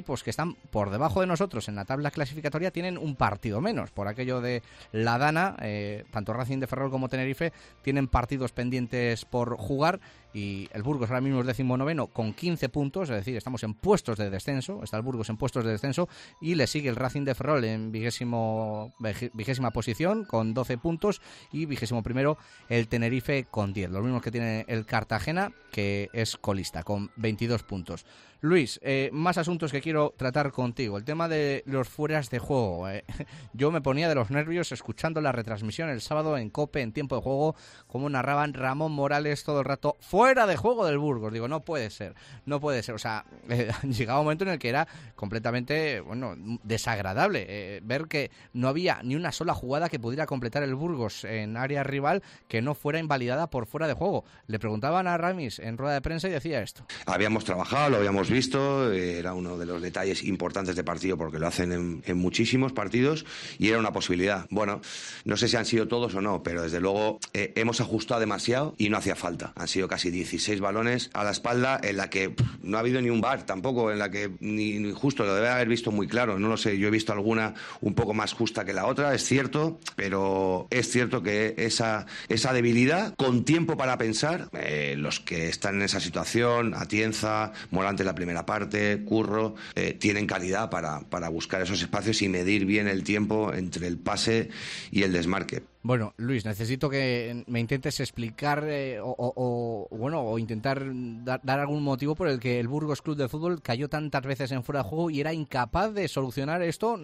equipos que están por debajo de nosotros en la tabla clasificatoria tienen un partido menos. Por aquello de la Dana, eh, tanto Racing de Ferrol como Tenerife tienen partidos pendientes por jugar, y el Burgos ahora mismo es decimonoveno con quince puntos, es decir, estamos en puestos de descenso, está el Burgos en puestos de descenso, y le sigue el Racing de Ferrol en vigésimo, vigésima posición con doce puntos, y vigésimo primero el Tenerife con diez, los mismos que tiene el Cartagena, que es colista, con veintidós puntos. Luis, eh, más asuntos que quiero tratar contigo. El tema de los fueras de juego. Eh. Yo me ponía de los nervios escuchando la retransmisión el sábado en COPE, en tiempo de juego, como narraban Ramón Morales todo el rato, fuera de juego del Burgos. Digo, no puede ser, no puede ser. O sea, eh, llegaba un momento en el que era completamente, bueno, desagradable eh, ver que no había ni una sola jugada que pudiera completar el Burgos en área rival que no fuera invalidada por fuera de juego. Le preguntaban a Ramis en rueda de prensa y decía esto. Habíamos trabajado, lo habíamos visto, era uno de los detalles importantes de partido porque lo hacen en, en muchísimos partidos y era una posibilidad. Bueno, no sé si han sido todos o no, pero desde luego eh, hemos ajustado demasiado y no hacía falta. Han sido casi dieciséis balones a la espalda en la que pff, no ha habido ni un V A R tampoco, en la que ni, ni justo lo debe haber visto muy claro. No lo sé, yo he visto alguna un poco más justa que la otra, es cierto, pero es cierto que esa, esa debilidad, con tiempo para pensar, eh, los que están en esa situación, Atienza, Morante la primera parte, Curro, eh, tienen calidad para, para buscar esos espacios y medir bien el tiempo entre el pase y el desmarque. Bueno, Luis, necesito que me intentes explicar eh, o, o, o, bueno, o intentar dar, dar algún motivo por el que el Burgos Club de Fútbol cayó tantas veces en fuera de juego y era incapaz de solucionar esto.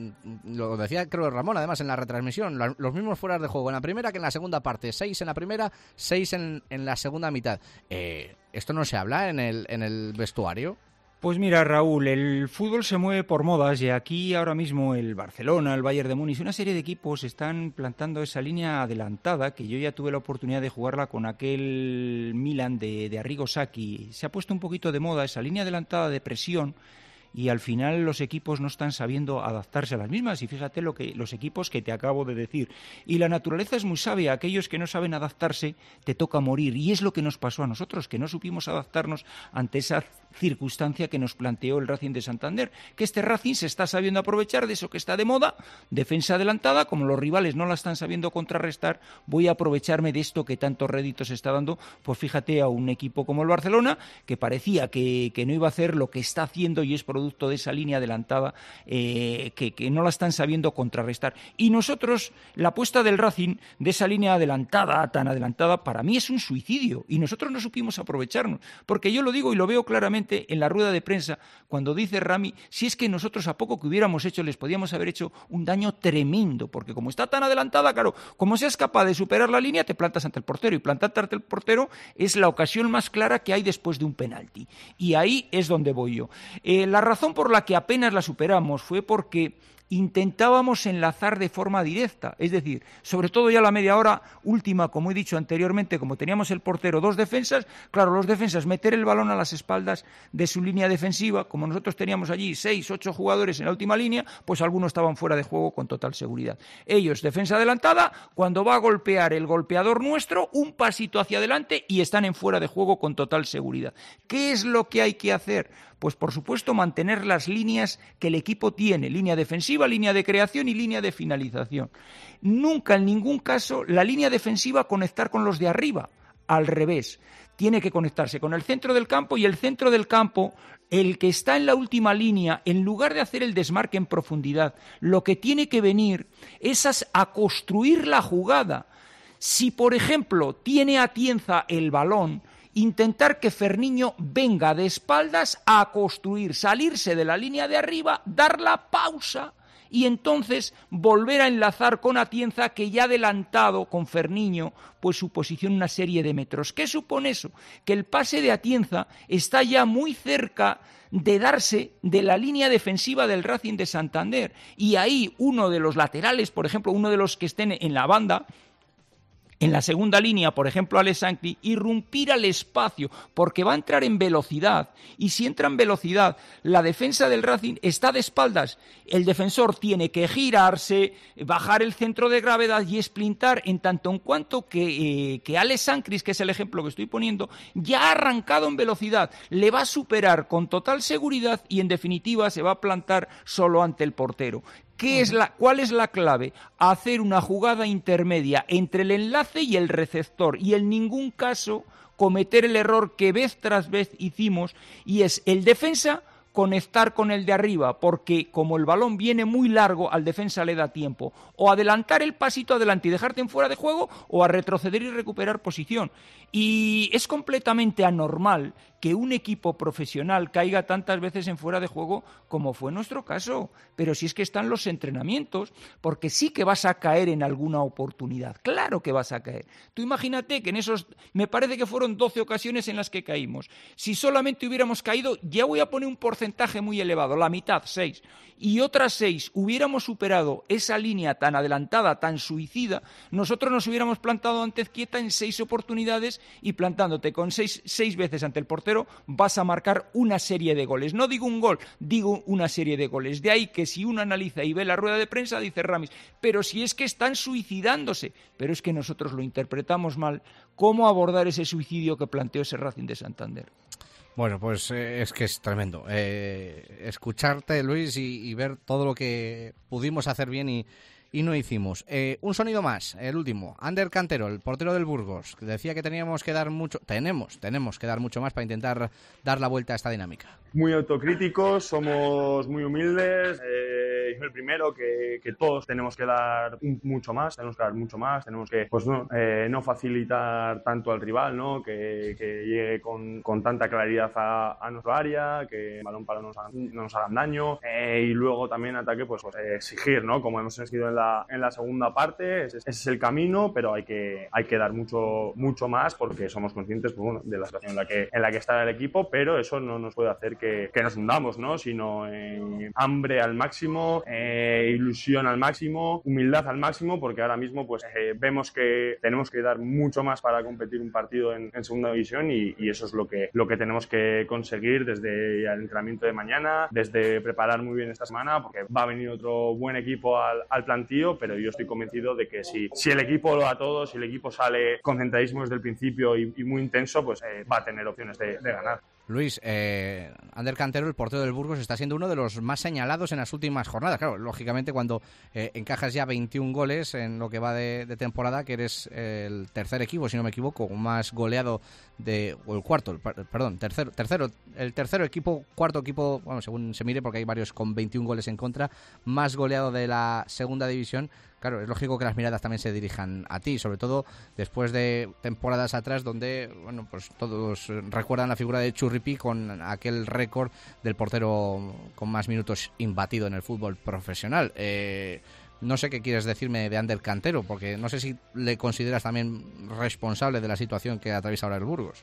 Lo decía, creo, Ramón, además, en la retransmisión. Los mismos fueras de juego en la primera que en la segunda parte. Seis en la primera, seis en, en la segunda mitad. Eh, ¿Esto no se habla en el, en el vestuario? Pues mira, Raúl, el fútbol se mueve por modas y aquí ahora mismo el Barcelona, el Bayern de Múnich, una serie de equipos están plantando esa línea adelantada que yo ya tuve la oportunidad de jugarla con aquel Milan de, de Arrigo Sacchi. Se ha puesto un poquito de moda esa línea adelantada de presión y al final los equipos no están sabiendo adaptarse a las mismas. Y fíjate lo que los equipos que te acabo de decir. Y la naturaleza es muy sabia. Aquellos que no saben adaptarse, te toca morir. Y es lo que nos pasó a nosotros, que no supimos adaptarnos ante esa circunstancia que nos planteó el Racing de Santander. Que este Racing se está sabiendo aprovechar de eso que está de moda, defensa adelantada, como los rivales no la están sabiendo contrarrestar, voy a aprovecharme de esto que tantos réditos está dando. Pues fíjate a un equipo como el Barcelona, que parecía que, que no iba a hacer lo que está haciendo y es producto de esa línea adelantada eh, que, que no la están sabiendo contrarrestar. Y nosotros, la apuesta del Racing de esa línea adelantada, tan adelantada, para mí es un suicidio y nosotros no supimos aprovecharnos, porque yo lo digo y lo veo claramente en la rueda de prensa cuando dice Rami, si es que nosotros a poco que hubiéramos hecho les podíamos haber hecho un daño tremendo, porque como está tan adelantada, claro, como seas capaz de superar la línea, te plantas ante el portero y plantarte ante el portero es la ocasión más clara que hay después de un penalti. Y ahí es donde voy yo. Eh, la La razón por la que apenas la superamos fue porque intentábamos enlazar de forma directa, es decir, sobre todo ya la media hora última, como he dicho anteriormente, como teníamos el portero, dos defensas, claro, los defensas meter el balón a las espaldas de su línea defensiva, como nosotros teníamos allí seis, ocho jugadores en la última línea, pues algunos estaban fuera de juego con total seguridad. Ellos, defensa adelantada, cuando va a golpear el golpeador nuestro, un pasito hacia adelante y están en fuera de juego con total seguridad. ¿Qué es lo que hay que hacer? Pues por supuesto mantener las líneas que el equipo tiene, línea defensiva, línea de creación y línea de finalización. Nunca, en ningún caso, la línea defensiva conectar con los de arriba, al revés. Tiene que conectarse con el centro del campo y el centro del campo, el que está en la última línea, en lugar de hacer el desmarque en profundidad, lo que tiene que venir es a construir la jugada. Si, por ejemplo, tiene Atienza el balón, intentar que Ferniño venga de espaldas a construir, salirse de la línea de arriba, dar la pausa y entonces volver a enlazar con Atienza, que ya ha adelantado con Ferniño pues su posición una serie de metros. ¿Qué supone eso? Que el pase de Atienza está ya muy cerca de darse de la línea defensiva del Racing de Santander y ahí uno de los laterales, por ejemplo, uno de los que estén en la banda, en la segunda línea, por ejemplo, Alex Sancri, irrumpir al espacio, porque va a entrar en velocidad, y si entra en velocidad, la defensa del Racing está de espaldas, el defensor tiene que girarse, bajar el centro de gravedad y sprintar, en tanto en cuanto que, eh, que Alex Sancri, que es el ejemplo que estoy poniendo, ya ha arrancado en velocidad, le va a superar con total seguridad y en definitiva se va a plantar solo ante el portero. ¿Qué es la, ¿Cuál es la clave? Hacer una jugada intermedia entre el enlace y el receptor y en ningún caso cometer el error que vez tras vez hicimos, y es el defensa conectar con el de arriba, porque como el balón viene muy largo, al defensa le da tiempo o adelantar el pasito adelante y dejarte en fuera de juego, o a retroceder y recuperar posición. Y es completamente anormal que un equipo profesional caiga tantas veces en fuera de juego como fue nuestro caso. Pero si es que están los entrenamientos, porque sí que vas a caer en alguna oportunidad, claro que vas a caer. Tú imagínate que en esos, me parece que fueron doce ocasiones en las que caímos. Si solamente hubiéramos caído, ya voy a poner un porcentaje muy elevado, la mitad, seis, y otras seis hubiéramos superado esa línea tan adelantada, tan suicida, nosotros nos hubiéramos plantado ante Ezquieta en seis oportunidades, y plantándote con seis, seis veces ante el portero vas a marcar una serie de goles. No digo un gol, digo una serie de goles. De ahí que si uno analiza y ve la rueda de prensa, dice Ramis, pero si es que están suicidándose, pero es que nosotros lo interpretamos mal. ¿Cómo abordar ese suicidio que planteó ese Racing de Santander? Bueno, pues eh, es que es tremendo. Eh, escucharte, Luis, y, y ver todo lo que pudimos hacer bien y, y no hicimos. Eh, un sonido más, el último. Ander Cantero, el portero del Burgos, que decía que teníamos que dar mucho, tenemos, tenemos que dar mucho más para intentar dar la vuelta a esta dinámica. Muy autocríticos, somos muy humildes. Eh, yo el primero que, que todos tenemos que dar mucho más, tenemos que dar mucho más, tenemos que pues no, eh, no facilitar tanto al rival, ¿no? Que, que llegue con, con tanta claridad a, a nuestro área, que el balón para no nos, hagan, no nos hagan daño, eh, y luego también ataque, pues, pues eh, exigir, ¿no? Como hemos exigido en la, en la segunda parte, ese, ese es el camino, pero hay que, hay que dar mucho, mucho más, porque somos conscientes, pues, bueno, de la situación en la que, en la que está el equipo, pero eso no nos puede hacer que, que nos hundamos, ¿no? Sino eh, hambre al máximo, eh, ilusión al máximo, humildad al máximo, porque ahora mismo pues eh, vemos que tenemos que dar mucho más para competir un partido en, en segunda división, y, y eso es lo que, lo que tenemos que conseguir desde el entrenamiento de mañana, desde preparar muy bien esta semana, porque va a venir otro buen equipo al, al plantío, pero yo estoy convencido de que si, si el equipo lo da todo, si el equipo sale concentradísimo desde el principio y, y muy intenso, pues eh, va a tener opciones de, de ganar. Luis, eh, Ander Cantero, el portero del Burgos, está siendo uno de los más señalados en las últimas jornadas. Claro, lógicamente cuando eh, encajas ya veintiún goles en lo que va de, de temporada, que eres el tercer equipo, si no me equivoco, más goleado de, o el cuarto, el, perdón, tercero, tercero, el tercero equipo, cuarto equipo, bueno, según se mire, porque hay varios con veintiún goles en contra, más goleado de la segunda división. Claro, es lógico que las miradas también se dirijan a ti, sobre todo después de temporadas atrás donde, bueno, pues todos recuerdan la figura de Churripi con aquel récord del portero con más minutos imbatido en el fútbol profesional. Eh, no sé qué quieres decirme de Ander Cantero, porque no sé si le consideras también responsable de la situación que atraviesa ahora el Burgos.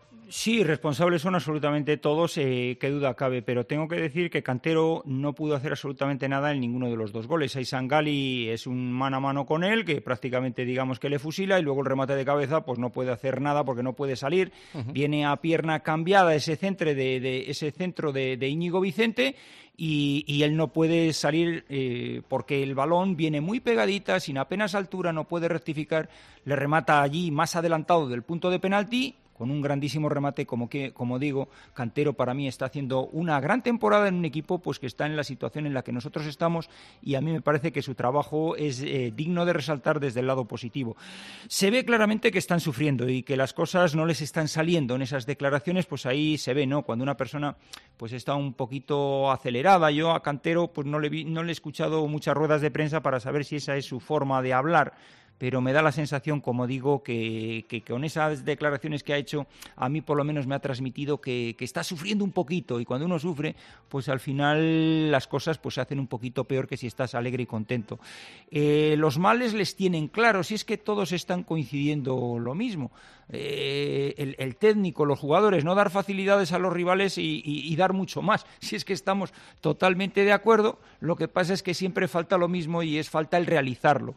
Sí, responsables son absolutamente todos, eh, qué duda cabe, pero tengo que decir que Cantero no pudo hacer absolutamente nada en ninguno de los dos goles. Aysán Gali es un mano a mano con él, que prácticamente digamos que le fusila, y luego el remate de cabeza pues no puede hacer nada porque no puede salir. Uh-huh. Viene a pierna cambiada ese centro de, de, ese centro de, de Íñigo Vicente, y, y él no puede salir eh, porque el balón viene muy pegadita, sin apenas altura, no puede rectificar, le remata allí más adelantado del punto de penalti, con un grandísimo remate. Como que, como digo, Cantero para mí está haciendo una gran temporada en un equipo pues que está en la situación en la que nosotros estamos, y a mí me parece que su trabajo es eh, digno de resaltar desde el lado positivo. Se ve claramente que están sufriendo y que las cosas no les están saliendo en esas declaraciones, pues ahí se ve, ¿no? Cuando una persona pues está un poquito acelerada. Yo a Cantero pues no le vi, no le he escuchado muchas ruedas de prensa para saber si esa es su forma de hablar, pero me da la sensación, como digo, que, que con esas declaraciones que ha hecho, a mí por lo menos me ha transmitido que, que está sufriendo un poquito, y cuando uno sufre, pues al final las cosas pues se hacen un poquito peor que si estás alegre y contento. Eh, los males les tienen claros, si es que todos están coincidiendo lo mismo. Eh, el, el técnico, los jugadores, no dar facilidades a los rivales y, y, y dar mucho más. Si es que estamos totalmente de acuerdo, lo que pasa es que siempre falta lo mismo, y es falta el realizarlo.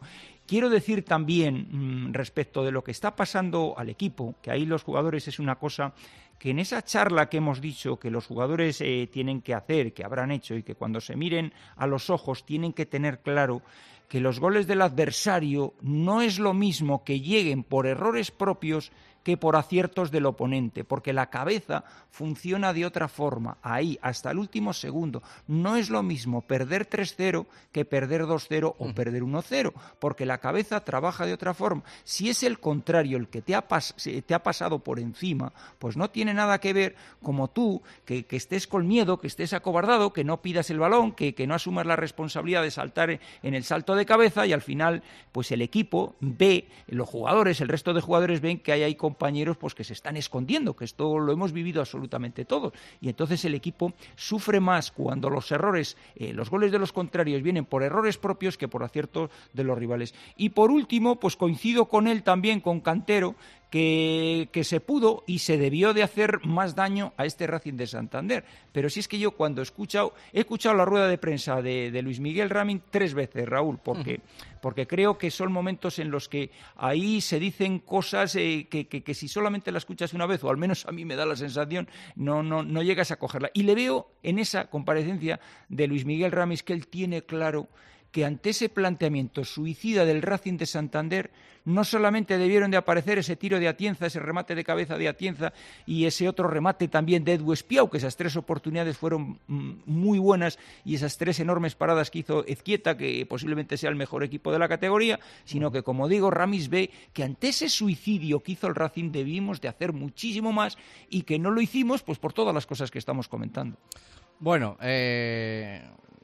Quiero decir también mmm, respecto de lo que está pasando al equipo, que ahí los jugadores es una cosa que en esa charla que hemos dicho que los jugadores eh, tienen que hacer, que habrán hecho y que cuando se miren a los ojos tienen que tener claro que los goles del adversario no es lo mismo que lleguen por errores propios que por aciertos del oponente, porque la cabeza funciona de otra forma, ahí, hasta el último segundo. No es lo mismo perder tres cero que perder dos cero o perder uno cero, porque la cabeza trabaja de otra forma. Si es el contrario, el que te ha, pas- te ha pasado por encima, pues no tiene nada que ver como tú, que, que estés con miedo, que estés acobardado, que no pidas el balón, que, que no asumas la responsabilidad de saltar en el salto de cabeza, y al final, pues el equipo ve, los jugadores, el resto de jugadores ven que hay ahí compañeros pues que se están escondiendo, que esto lo hemos vivido absolutamente todos, y entonces el equipo sufre más cuando los errores, eh, los goles de los contrarios vienen por errores propios que por aciertos de los rivales. Y por último, pues coincido con él también, con Cantero, Que, que se pudo y se debió de hacer más daño a este Racing de Santander. Pero si es que yo cuando he escuchado, he escuchado la rueda de prensa de, de Luis Miguel Ramírez tres veces, Raúl, porque, uh-huh. porque creo que son momentos en los que ahí se dicen cosas eh, que, que, que si solamente la escuchas una vez, o al menos a mí me da la sensación, no, no, no llegas a cogerla. Y le veo en esa comparecencia de Luis Miguel Ramírez que él tiene claro que ante ese planteamiento suicida del Racing de Santander no solamente debieron de aparecer ese tiro de Atienza, ese remate de cabeza de Atienza y ese otro remate también de Edu Espiau, que esas tres oportunidades fueron muy buenas, y esas tres enormes paradas que hizo Ezquieta, que posiblemente sea el mejor equipo de la categoría, sino que, como digo, Ramis ve que ante ese suicidio que hizo el Racing debimos de hacer muchísimo más y que no lo hicimos pues por todas las cosas que estamos comentando. Bueno, eh...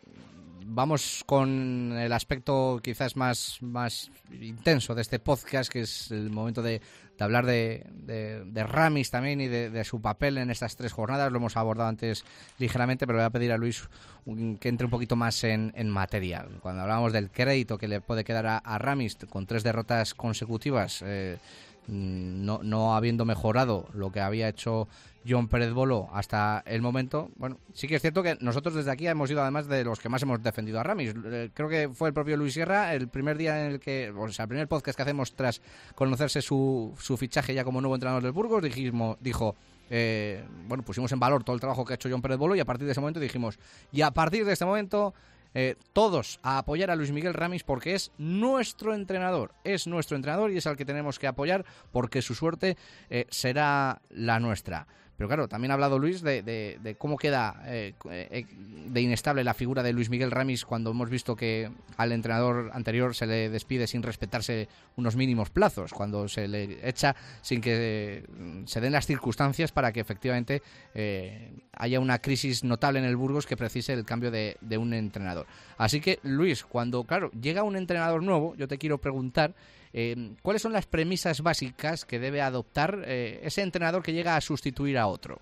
vamos con el aspecto quizás más, más intenso de este podcast, que es el momento de, de hablar de, de, de Ramis también y de, de su papel en estas tres jornadas. Lo hemos abordado antes ligeramente, pero voy a pedir a Luis que entre un poquito más en, en materia. Cuando hablábamos del crédito que le puede quedar a, a Ramis con tres derrotas consecutivas, eh, no, no habiendo mejorado lo que había hecho Jon Pérez Bolo hasta el momento, bueno, sí que es cierto que nosotros desde aquí hemos sido además de los que más hemos defendido a Ramis. Eh, creo que fue el propio Luis Sierra el primer día en el que, o sea, el primer podcast que hacemos tras conocerse su, su fichaje ya como nuevo entrenador del Burgos, dijimos, dijo, eh, bueno, pusimos en valor todo el trabajo que ha hecho Jon Pérez Bolo, y a partir de ese momento dijimos, y a partir de este momento Eh, todos a apoyar a Luis Miguel Ramírez, porque es nuestro entrenador, es nuestro entrenador y es al que tenemos que apoyar, porque su suerte eh, será la nuestra. Pero claro, también ha hablado Luis de, de, de cómo queda eh, eh, de inestable la figura de Luis Miguel Ramírez cuando hemos visto que al entrenador anterior se le despide sin respetarse unos mínimos plazos, cuando se le echa sin que eh, se den las circunstancias para que efectivamente eh, haya una crisis notable en el Burgos que precise el cambio de, de un entrenador. Así que, Luis, cuando, claro, llega un entrenador nuevo, yo te quiero preguntar Eh, ¿cuáles son las premisas básicas que debe adoptar eh, ese entrenador que llega a sustituir a otro?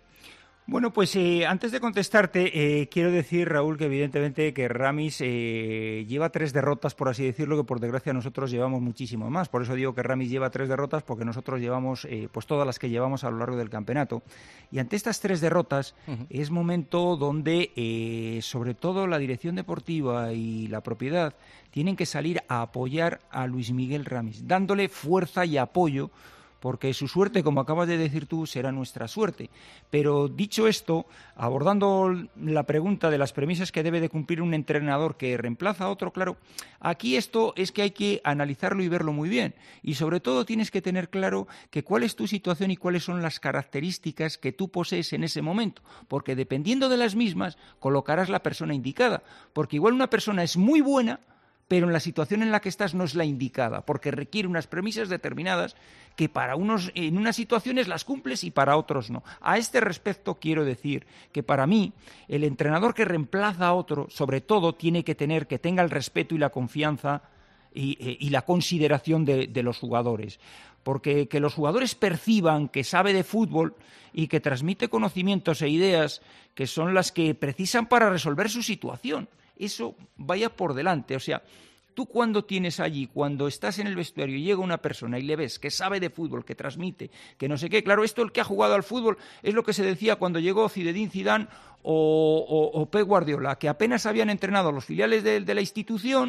Bueno, pues eh, antes de contestarte, eh, quiero decir, Raúl, que evidentemente que Ramis eh, lleva tres derrotas, por así decirlo, que por desgracia nosotros llevamos muchísimo más. Por eso digo que Ramis lleva tres derrotas, porque nosotros llevamos eh, pues todas las que llevamos a lo largo del campeonato. Y ante estas tres derrotas uh-huh. es momento donde, eh, sobre todo la dirección deportiva y la propiedad, tienen que salir a apoyar a Luis Miguel Ramis, dándole fuerza y apoyo, porque su suerte, como acabas de decir tú, será nuestra suerte. Pero dicho esto, abordando la pregunta de las premisas que debe de cumplir un entrenador que reemplaza a otro, claro, aquí esto es que hay que analizarlo y verlo muy bien. Y sobre todo tienes que tener claro que cuál es tu situación y cuáles son las características que tú posees en ese momento, porque dependiendo de las mismas, colocarás la persona indicada. Porque igual una persona es muy buena, pero en la situación en la que estás no es la indicada, porque requiere unas premisas determinadas que para unos en unas situaciones las cumples y para otros no. A este respecto quiero decir que para mí el entrenador que reemplaza a otro, sobre todo, tiene que tener que tenga el respeto y la confianza y, y la consideración de, de los jugadores. Porque que los jugadores perciban que sabe de fútbol y que transmite conocimientos e ideas que son las que precisan para resolver su situación, eso vaya por delante. O sea, tú cuando tienes allí, cuando estás en el vestuario y llega una persona y le ves que sabe de fútbol, que transmite, que no sé qué, claro, esto el que ha jugado al fútbol es lo que se decía cuando llegó Zinedine Zidane o, o, o Pep Guardiola, que apenas habían entrenado los filiales de, de la institución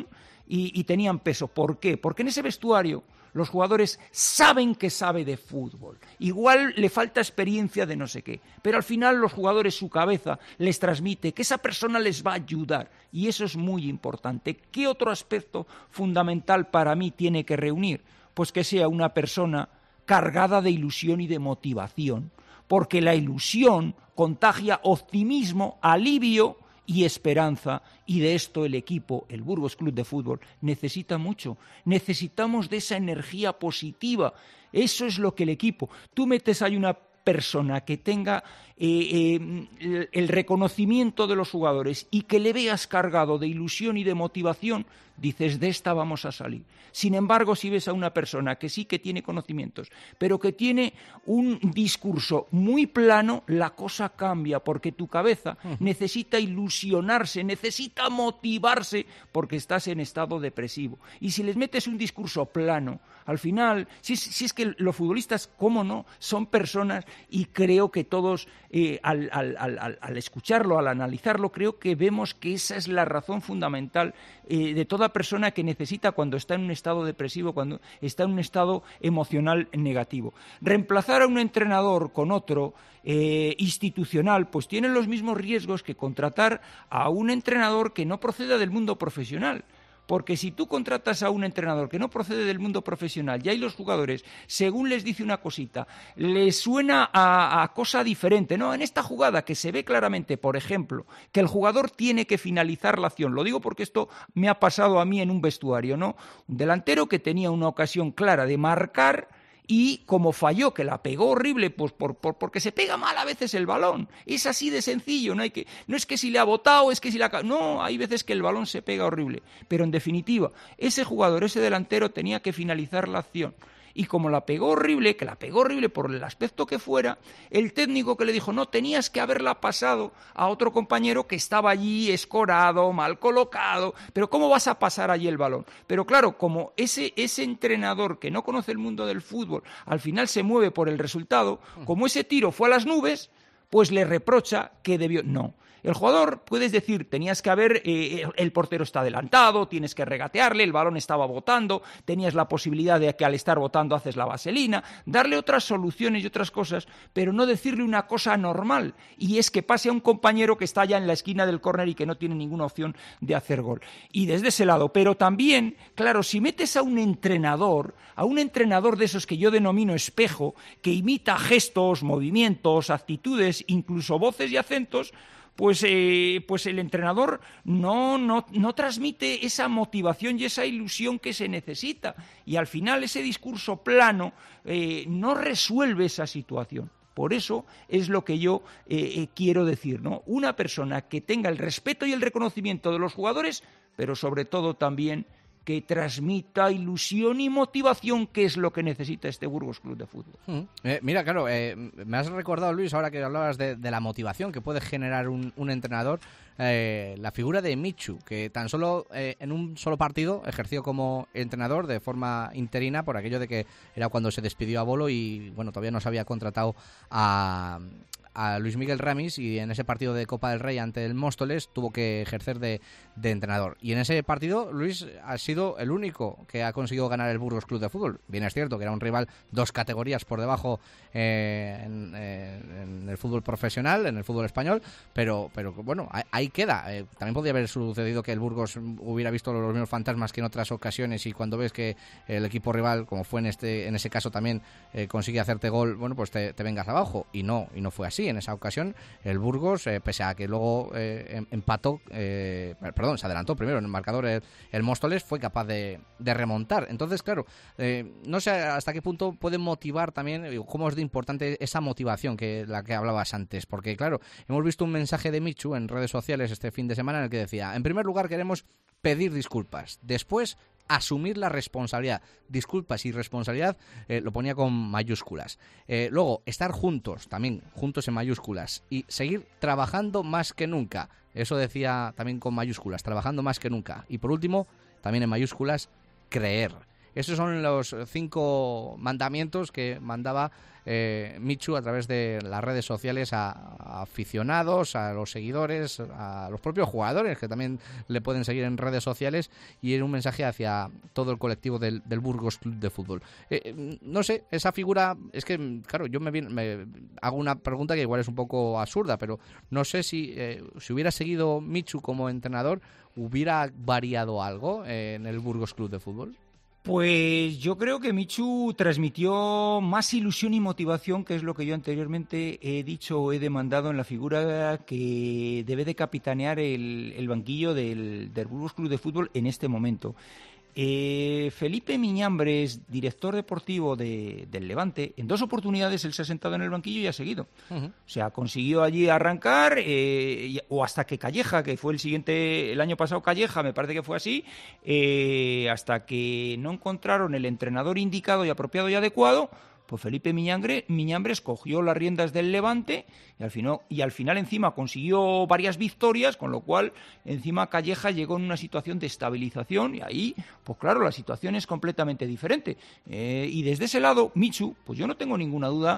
y, y tenían peso. ¿Por qué? Porque en ese vestuario los jugadores saben que sabe de fútbol. Igual le falta experiencia de no sé qué, pero al final los jugadores, su cabeza les transmite que esa persona les va a ayudar, y eso es muy importante. ¿Qué otro aspecto fundamental para mí tiene que reunir? Pues que sea una persona cargada de ilusión y de motivación, porque la ilusión contagia optimismo, alivio y esperanza, y de esto el equipo, el Burgos Club de Fútbol, necesita mucho. Necesitamos de esa energía positiva. Eso es lo que el equipo... Tú metes ahí una persona que tenga eh, eh, el reconocimiento de los jugadores y que le veas cargado de ilusión y de motivación, dices, de esta vamos a salir. Sin embargo, si ves a una persona que sí que tiene conocimientos, pero que tiene un discurso muy plano, la cosa cambia, porque tu cabeza necesita ilusionarse, necesita motivarse, porque estás en estado depresivo. Y si les metes un discurso plano, al final, si, si es que los futbolistas, cómo no, son personas, y creo que todos, eh, al, al, al, al escucharlo, al analizarlo, creo que vemos que esa es la razón fundamental eh, de toda persona que necesita, cuando está en un estado depresivo, cuando está en un estado emocional negativo. Reemplazar a un entrenador con otro eh, institucional, pues tiene los mismos riesgos que contratar a un entrenador que no proceda del mundo profesional. Porque si tú contratas a un entrenador que no procede del mundo profesional, y ahí los jugadores, según les dice una cosita, les suena a, a cosa diferente, ¿no? En esta jugada que se ve claramente, por ejemplo, que el jugador tiene que finalizar la acción. Lo digo porque esto me ha pasado a mí en un vestuario, ¿no? Un delantero que tenía una ocasión clara de marcar, y como falló, que la pegó horrible, pues por, por, porque se pega mal a veces el balón. Es así de sencillo, no hay que, no es que si le ha botado, es que si la... No, hay veces que el balón se pega horrible. Pero en definitiva, ese jugador, ese delantero, tenía que finalizar la acción. Y como la pegó horrible, que la pegó horrible por el aspecto que fuera, el técnico que le dijo, no, tenías que haberla pasado a otro compañero que estaba allí escorado, mal colocado, pero ¿cómo vas a pasar allí el balón? Pero claro, como ese, ese entrenador que no conoce el mundo del fútbol, al final se mueve por el resultado, como ese tiro fue a las nubes, pues le reprocha que debió... No. El jugador, puedes decir, tenías que haber, eh, el portero está adelantado, tienes que regatearle, el balón estaba botando, tenías la posibilidad de que al estar botando haces la vaselina, darle otras soluciones y otras cosas, pero no decirle una cosa normal, y es que pase a un compañero que está ya en la esquina del córner y que no tiene ninguna opción de hacer gol. Y desde ese lado, pero también, claro, si metes a un entrenador, a un entrenador de esos que yo denomino espejo, que imita gestos, movimientos, actitudes, incluso voces y acentos, pues, eh, pues el entrenador no, no, no transmite esa motivación y esa ilusión que se necesita. Y al final ese discurso plano eh, no resuelve esa situación. Por eso es lo que yo eh, eh, quiero decir, ¿no? Una persona que tenga el respeto y el reconocimiento de los jugadores, pero sobre todo también que transmita ilusión y motivación, que es lo que necesita este Burgos Club de Fútbol. Mm. Eh, mira, claro, eh, me has recordado, Luis, ahora que hablabas de, de la motivación que puede generar un, un entrenador, eh, la figura de Michu, que tan solo eh, en un solo partido ejerció como entrenador de forma interina, por aquello de que era cuando se despidió a Bolo y, bueno, todavía no se había contratado a... a Luis Miguel Ramis, y en ese partido de Copa del Rey ante el Móstoles tuvo que ejercer de, de entrenador. Y en ese partido Luis ha sido el único que ha conseguido ganar el Burgos Club de Fútbol. Bien es cierto que era un rival dos categorías por debajo eh, en, eh, en el fútbol profesional, en el fútbol español, pero, pero bueno, ahí queda. Eh, también podría haber sucedido que el Burgos hubiera visto los mismos fantasmas que en otras ocasiones, y cuando ves que el equipo rival, como fue en este en ese caso también, eh, consigue hacerte gol, bueno, pues te, te vengas abajo. Y no, y no fue así. En esa ocasión el Burgos, eh, pese a que luego eh, empató, eh, perdón, se adelantó primero en el marcador el, el Móstoles, fue capaz de, de remontar. Entonces, claro, eh, no sé hasta qué punto puede motivar también, cómo es de importante esa motivación que la que hablabas antes, porque claro, hemos visto un mensaje de Michu en redes sociales este fin de semana en el que decía, en primer lugar queremos pedir disculpas, después asumir la responsabilidad. Disculpas y responsabilidad eh, lo ponía con mayúsculas. Eh, luego, estar juntos, también juntos en mayúsculas, y seguir trabajando más que nunca. Eso decía también con mayúsculas, trabajando más que nunca. Y por último, también en mayúsculas, creer. Esos son los cinco mandamientos que mandaba eh, Michu a través de las redes sociales a, a aficionados, a los seguidores, a los propios jugadores que también le pueden seguir en redes sociales, y era un mensaje hacia todo el colectivo del, del Burgos Club de Fútbol. Eh, no sé, esa figura, es que, claro, yo me, me hago una pregunta que igual es un poco absurda, pero no sé si, eh, si hubiera seguido Michu como entrenador, ¿hubiera variado algo eh, en el Burgos Club de Fútbol? Pues yo creo que Michu transmitió más ilusión y motivación, que es lo que yo anteriormente he dicho o he demandado en la figura que debe de capitanear el, el banquillo del, del Burgos Club de Fútbol en este momento. Eh, Felipe Miñambres, director deportivo de, del Levante, en dos oportunidades él se ha sentado en el banquillo y ha seguido. Uh-huh. O sea, consiguió allí arrancar, eh, o hasta que Calleja, que fue el siguiente, el año pasado Calleja, me parece que fue así, eh, hasta que no encontraron el entrenador indicado y apropiado y adecuado, pues Felipe Miñambres, Miñambres cogió las riendas del Levante y al, final, y al final encima consiguió varias victorias, con lo cual encima Calleja llegó en una situación de estabilización y ahí, pues claro, la situación es completamente diferente. Eh, y desde ese lado, Michu, pues yo no tengo ninguna duda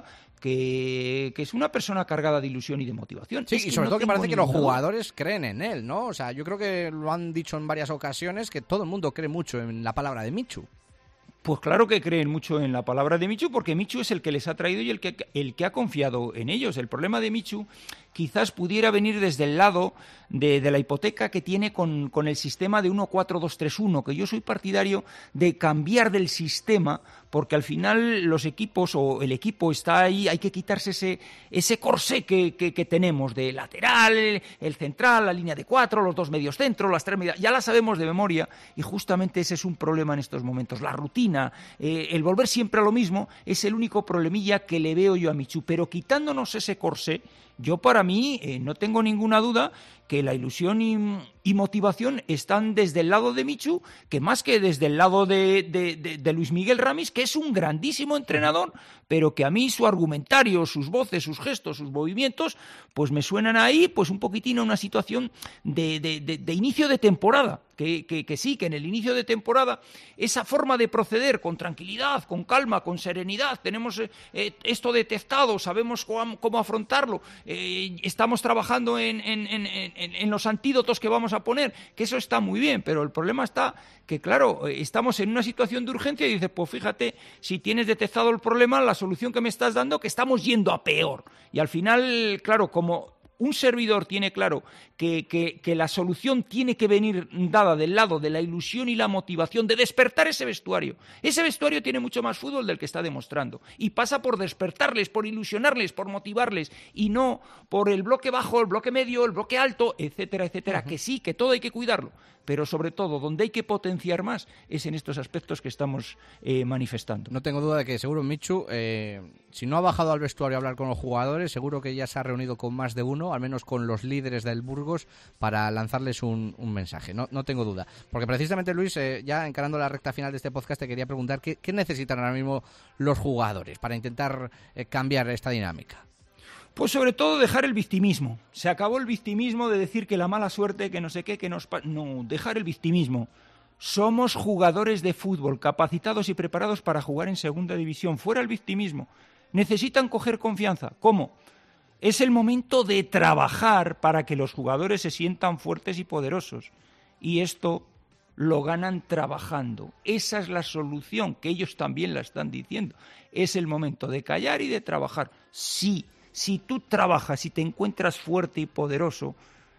que, que es una persona cargada de ilusión y de motivación. Sí, es y sobre no todo que parece que los duda. jugadores creen en él, ¿no? O sea, yo creo que lo han dicho en varias ocasiones, que todo el mundo cree mucho en la palabra de Michu. Pues claro que creen mucho en la palabra de Michu, porque Michu es el que les ha traído y el que, el que ha confiado en ellos. El problema de Michu quizás pudiera venir desde el lado de, de la hipoteca que tiene con, con el sistema de uno cuatro dos tres uno, que yo soy partidario de cambiar del sistema, porque al final los equipos o el equipo está ahí, hay que quitarse ese, ese corsé que, que, que tenemos de lateral, el, el central, la línea de cuatro, los dos medios centro, las tres medias, ya la sabemos de memoria, y justamente ese es un problema en estos momentos, la rutina, eh, el volver siempre a lo mismo es el único problemilla que le veo yo a Michu, pero quitándonos ese corsé, yo para mí eh, no tengo ninguna duda que la ilusión y, y motivación están desde el lado de Michu, que más que desde el lado de, de, de, de Luis Miguel Ramis, que es un grandísimo entrenador, pero que a mí su argumentario, sus voces, sus gestos, sus movimientos, pues me suenan ahí pues un poquitín a una situación de, de, de, de inicio de temporada, que, que, que sí, que en el inicio de temporada esa forma de proceder con tranquilidad, con calma, con serenidad, tenemos eh, esto detectado, sabemos cómo, cómo afrontarlo, eh, estamos trabajando en, en, en, en, en los antídotos que vamos a poner, que eso está muy bien, pero el problema está que, claro, estamos en una situación de urgencia y dices, pues fíjate, si tienes detectado el problema, la solución que me estás dando, que estamos yendo a peor. Y al final, claro, como un servidor tiene claro que, que, que la solución tiene que venir dada del lado de la ilusión y la motivación de despertar ese vestuario. Ese vestuario tiene mucho más fútbol del que está demostrando y pasa por despertarles, por ilusionarles, por motivarles y no por el bloque bajo, el bloque medio, el bloque alto, etcétera, etcétera. Uh-huh. Que sí, que todo hay que cuidarlo, pero sobre todo donde hay que potenciar más es en estos aspectos que estamos eh, manifestando. No tengo duda de que seguro Michu, eh, si no ha bajado al vestuario a hablar con los jugadores, seguro que ya se ha reunido con más de uno, al menos con los líderes del Burgos, para lanzarles un, un mensaje. No, no tengo duda. Porque precisamente, Luis, eh, ya encarando la recta final de este podcast, te quería preguntar qué, qué necesitan ahora mismo los jugadores para intentar eh, cambiar esta dinámica. Pues sobre todo dejar el victimismo. Se acabó el victimismo de decir que la mala suerte, que no sé qué, que nos... Pa- no, dejar el victimismo. Somos jugadores de fútbol, capacitados y preparados para jugar en segunda división. Fuera el victimismo. Necesitan coger confianza. ¿Cómo? Es el momento de trabajar para que los jugadores se sientan fuertes y poderosos. Y esto lo ganan trabajando. Esa es la solución, que ellos también la están diciendo. Es el momento de callar y de trabajar. Sí. Si tú trabajas y te encuentras fuerte y poderoso,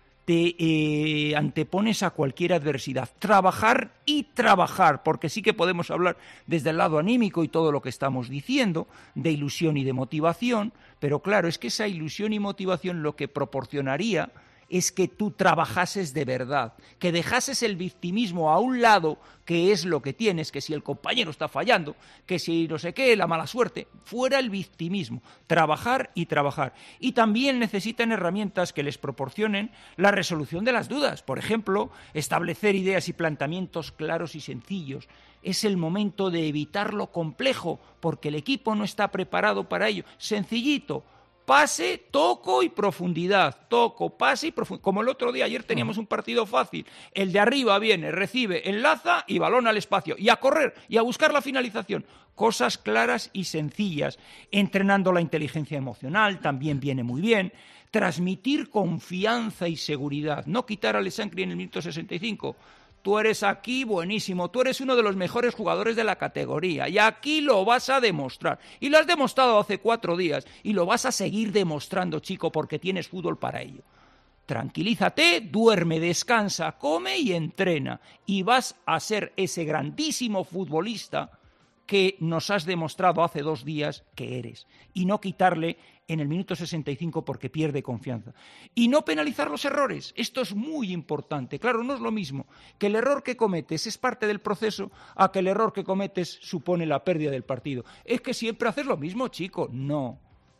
te eh, antepones a cualquier adversidad. Trabajar y trabajar, porque sí que podemos hablar desde el lado anímico y todo lo que estamos diciendo, de ilusión y de motivación, pero claro, es que esa ilusión y motivación lo que proporcionaría es que tú trabajases de verdad, que dejases el victimismo a un lado, que es lo que tienes, que si el compañero está fallando, que si no sé qué, la mala suerte, fuera el victimismo, trabajar y trabajar. Y también necesitan herramientas que les proporcionen la resolución de las dudas, por ejemplo, establecer ideas y planteamientos claros y sencillos. Es el momento de evitar lo complejo, porque el equipo no está preparado para ello. Sencillito. Pase, toco y profundidad. Toco, pase y profundidad. Como el otro día, ayer teníamos un partido fácil. El de arriba viene, recibe, enlaza y balón al espacio. Y a correr y a buscar la finalización. Cosas claras y sencillas. Entrenando la inteligencia emocional también viene muy bien. Transmitir confianza y seguridad. No quitar a Alessandri en el minuto sesenta y cinco. Tú eres aquí buenísimo, tú eres uno de los mejores jugadores de la categoría y aquí lo vas a demostrar. Y lo has demostrado hace cuatro días y lo vas a seguir demostrando, chico, porque tienes fútbol para ello. Tranquilízate, duerme, descansa, come y entrena. Y vas a ser ese grandísimo futbolista que nos has demostrado hace dos días que eres. Y no quitarle en el minuto sesenta y cinco porque pierde confianza. Y no penalizar los errores. Esto es muy importante. Claro, no es lo mismo que el error que cometes es parte del proceso a que el error que cometes supone la pérdida del partido. Es que siempre haces lo mismo, chico. No.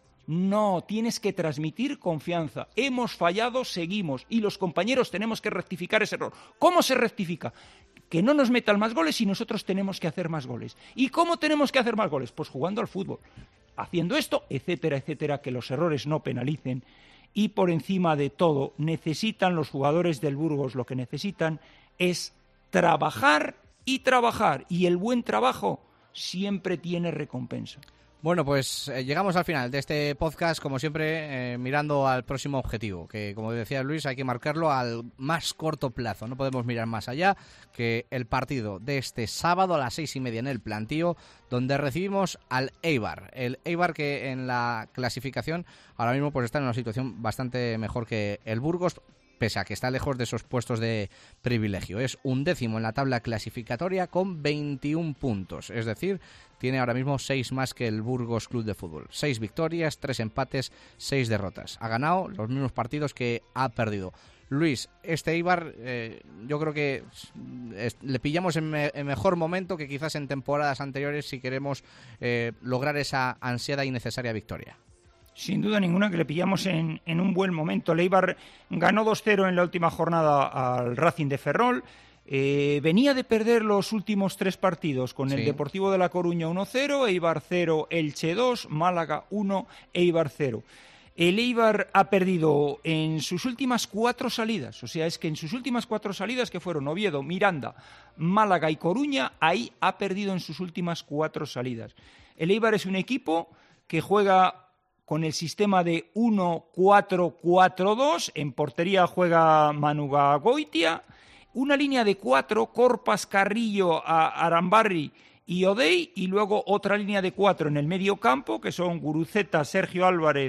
No, tienes que transmitir confianza. Hemos fallado, seguimos. Y los compañeros tenemos que rectificar ese error. ¿Cómo se rectifica? Que no nos metan más goles y nosotros tenemos que hacer más goles. ¿Y cómo tenemos que hacer más goles? Pues jugando al fútbol. Haciendo esto, etcétera, etcétera, que los errores no penalicen. Y por encima de todo, necesitan los jugadores del Burgos, lo que necesitan es trabajar y trabajar. Y el buen trabajo siempre tiene recompensa. Bueno, pues eh, llegamos al final de este podcast, como siempre, eh, mirando al próximo objetivo, que como decía Luis, hay que marcarlo al más corto plazo, no podemos mirar más allá que el partido de este sábado a las seis y media en el Plantío, donde recibimos al Eibar, el Eibar que en la clasificación ahora mismo pues está en una situación bastante mejor que el Burgos, pese a que está lejos de esos puestos de privilegio. Es undécimo en la tabla clasificatoria con veintiún puntos, es decir, tiene ahora mismo seis más que el Burgos Club de Fútbol. seis victorias, tres empates, seis derrotas. Ha ganado los mismos partidos que ha perdido. Luis, este Eibar eh, yo creo que es, le pillamos en, me, en mejor momento que quizás en temporadas anteriores si queremos eh, lograr esa ansiada y necesaria victoria. Sin duda ninguna que le pillamos en, en un buen momento. El Eibar ganó dos cero en la última jornada al Racing de Ferrol. Eh, venía de perder los últimos tres partidos con el sí. Deportivo de La Coruña uno cero, Eibar cero, Elche dos, Málaga uno, Eibar cero. El Eibar ha perdido en sus últimas cuatro salidas, o sea, es que en sus últimas cuatro salidas, que fueron Oviedo, Miranda, Málaga y Coruña, ahí ha perdido en sus últimas cuatro salidas. El Eibar es un equipo que juega con el sistema de uno cuatro cuatro dos, en portería juega Manu Goitia, una línea de cuatro, Corpas, Carrillo, Arambarri y Odey, y luego otra línea de cuatro en el medio campo, que son Guruceta, Sergio Álvarez,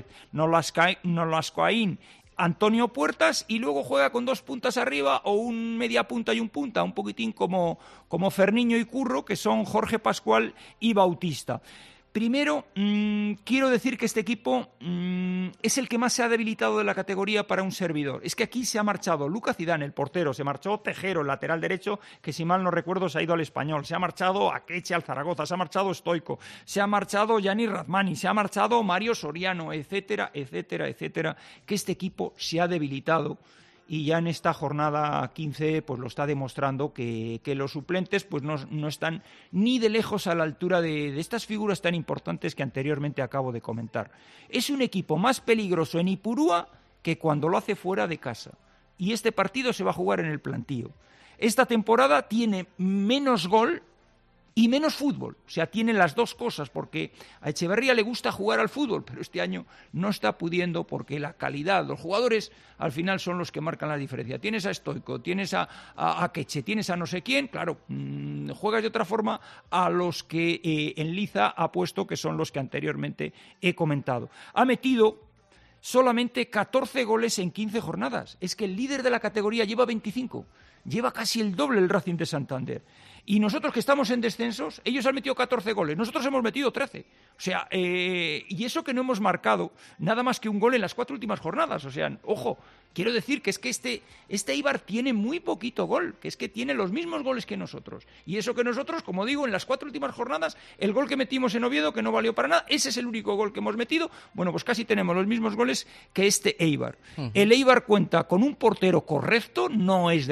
Nolascoaín, Antonio Puertas, y luego juega con dos puntas arriba o un media punta y un punta, un poquitín como, como Ferniño y Curro, que son Jorge Pascual y Bautista. Primero, mmm, quiero decir que este equipo mmm, es el que más se ha debilitado de la categoría para un servidor. Es que aquí se ha marchado Lucas Zidane, el portero, se marchó Tejero, el lateral derecho, que si mal no recuerdo se ha ido al Español, se ha marchado Akeche al Zaragoza, se ha marchado Stoico, se ha marchado Gianni Razmani, se ha marchado Mario Soriano, etcétera, etcétera, etcétera, que este equipo se ha debilitado. Y ya en esta jornada quince pues lo está demostrando que, que los suplentes pues no, no están ni de lejos a la altura de, de estas figuras tan importantes que anteriormente acabo de comentar. Es un equipo más peligroso en Ipurúa que cuando lo hace fuera de casa. Y este partido se va a jugar en el Plantío. Esta temporada tiene menos gol y menos fútbol, o sea, tiene las dos cosas, porque a Echeverría le gusta jugar al fútbol, pero este año no está pudiendo porque la calidad, los jugadores al final son los que marcan la diferencia. Tienes a Stoico, tienes a, a, a Queche, tienes a no sé quién, claro, mmm, juegas de otra forma a los que eh, en Liza ha puesto, que son los que anteriormente he comentado. Ha metido solamente catorce goles en quince jornadas, es que el líder de la categoría lleva veinticinco. Lleva casi el doble el Racing de Santander. Y nosotros que estamos en descensos, ellos han metido catorce goles, nosotros hemos metido trece. O sea, eh, y eso que no hemos marcado nada más que un gol en las cuatro últimas jornadas. O sea, ojo, quiero decir que es que este, este Eibar tiene muy poquito gol, que es que tiene los mismos goles que nosotros. Y eso que nosotros, como digo, en las cuatro últimas jornadas, el gol que metimos en Oviedo, que no valió para nada, ese es el único gol que hemos metido. Bueno, pues casi tenemos los mismos goles que este Eibar. Uh-huh. El Eibar cuenta con un portero correcto, no es de los mejores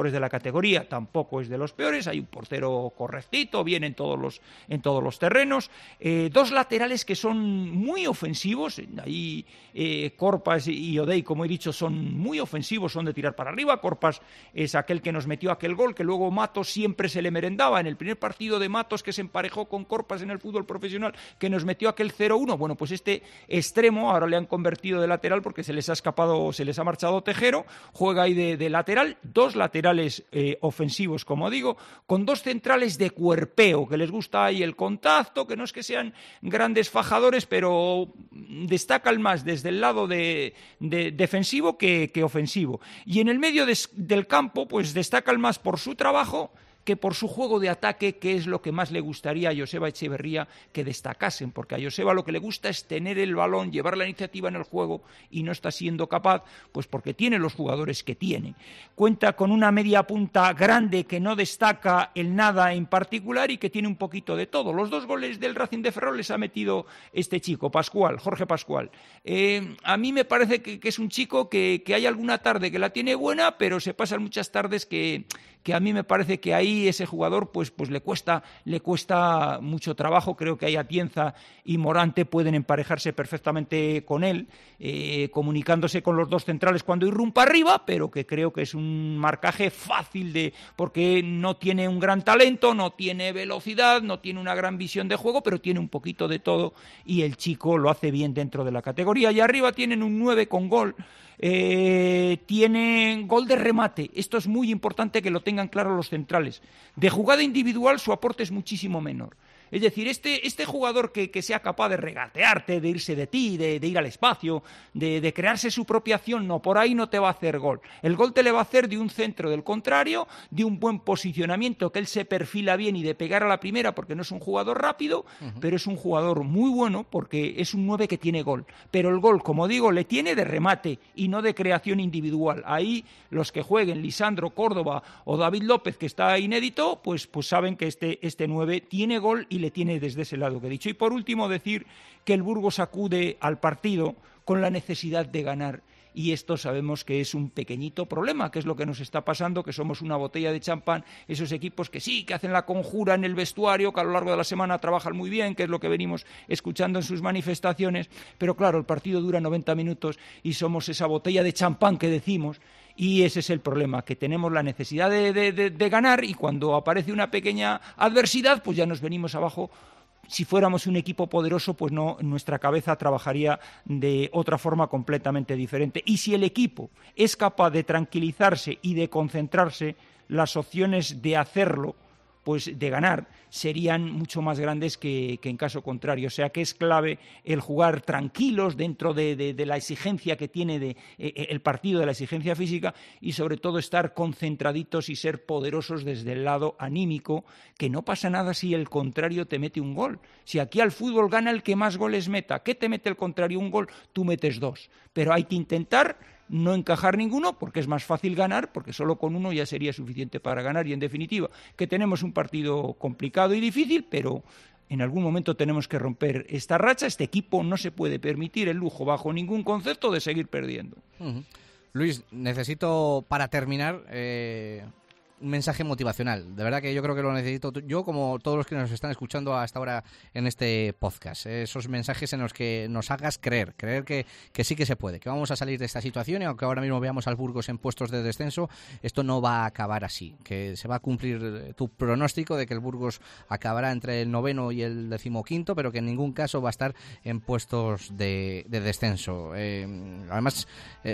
mejores de la categoría, tampoco es de los peores, hay un portero correctito, bien en todos los, en todos los terrenos, eh, dos laterales que son muy ofensivos, ahí eh, Corpas y O'Day, como he dicho, son muy ofensivos, son de tirar para arriba. Corpas es aquel que nos metió aquel gol, que luego Matos siempre se le merendaba, en el primer partido de Matos que se emparejó con Corpas en el fútbol profesional, que nos metió aquel cero uno, bueno, pues este extremo ahora le han convertido de lateral porque se les ha escapado, se les ha marchado Tejero, juega ahí de, de lateral, dos laterales eh, ofensivos, como digo, con dos centrales de cuerpeo, que les gusta ahí el contacto, que no es que sean grandes fajadores, pero destacan más desde el lado de, de defensivo que, que ofensivo. Y en el medio de, del campo, pues destacan más por su trabajo que por su juego de ataque, que es lo que más le gustaría a Joseba Echeverría que destacasen, porque a Joseba lo que le gusta es tener el balón, llevar la iniciativa en el juego, y no está siendo capaz, pues porque tiene los jugadores que tiene. Cuenta con una media punta grande que no destaca el nada en particular y que tiene un poquito de todo. Los dos goles del Racing de Ferrol les ha metido este chico, Pascual, Jorge Pascual. Eh, a mí me parece que, que es un chico que, que hay alguna tarde que la tiene buena, pero se pasan muchas tardes que, que a mí me parece que ahí ese jugador pues, pues le cuesta le cuesta mucho trabajo. Creo que ahí Atienza y Morante pueden emparejarse perfectamente con él, eh, comunicándose con los dos centrales cuando irrumpa arriba, pero que creo que es un marcaje fácil de porque no tiene un gran talento, no tiene velocidad, no tiene una gran visión de juego, pero tiene un poquito de todo y el chico lo hace bien dentro de la categoría. Y arriba tienen un nueve con gol. Eh, tienen gol de remate, esto es muy importante que lo tengan claro los centrales. De jugada individual su aporte es muchísimo menor. Es decir, este, este jugador que, que sea capaz de regatearte, de irse de ti, de, de ir al espacio, de, de crearse su propia acción, no, por ahí no te va a hacer gol. El gol te le va a hacer de un centro del contrario, de un buen posicionamiento, que él se perfila bien y de pegar a la primera, porque no es un jugador rápido, uh-huh. pero es un jugador muy bueno porque es un nueve que tiene gol. Pero el gol, como digo, le tiene de remate y no de creación individual. Ahí los que jueguen, Lisandro, Córdoba o David López, que está inédito, pues, pues saben que este, este nueve tiene gol y le tiene desde ese lado que he dicho. Y por último decir que el Burgos acude al partido con la necesidad de ganar, y esto sabemos que es un pequeñito problema, que es lo que nos está pasando, que somos una botella de champán, esos equipos que sí, que hacen la conjura en el vestuario, que a lo largo de la semana trabajan muy bien, que es lo que venimos escuchando en sus manifestaciones, pero claro, el partido dura noventa minutos y somos esa botella de champán que decimos. Y ese es el problema, que tenemos la necesidad de, de, de, de ganar, y cuando aparece una pequeña adversidad, pues ya nos venimos abajo. Si fuéramos un equipo poderoso, pues no, nuestra cabeza trabajaría de otra forma completamente diferente. Y si el equipo es capaz de tranquilizarse y de concentrarse, las opciones de hacerlo, pues de ganar, serían mucho más grandes que, que en caso contrario. O sea que es clave el jugar tranquilos dentro de, de, de la exigencia que tiene de, eh, el partido, de la exigencia física, y sobre todo estar concentraditos y ser poderosos desde el lado anímico, que no pasa nada si el contrario te mete un gol. Si aquí al fútbol gana el que más goles meta, ¿qué te mete el contrario? Un gol, tú metes dos. Pero hay que intentar no encajar ninguno, porque es más fácil ganar, porque solo con uno ya sería suficiente para ganar. Y en definitiva, que tenemos un partido complicado y difícil, pero en algún momento tenemos que romper esta racha. Este equipo no se puede permitir el lujo, bajo ningún concepto, de seguir perdiendo. Uh-huh. Luis, necesito, para terminar, eh, un mensaje motivacional. De verdad que yo creo que lo necesito yo, como todos los que nos están escuchando hasta ahora en este podcast. Esos mensajes en los que nos hagas creer, creer que, que sí que se puede, que vamos a salir de esta situación, y aunque ahora mismo veamos al Burgos en puestos de descenso, esto no va a acabar así, que se va a cumplir tu pronóstico de que el Burgos acabará entre el noveno y el decimoquinto, pero que en ningún caso va a estar en puestos de, de descenso. Eh, además, eh,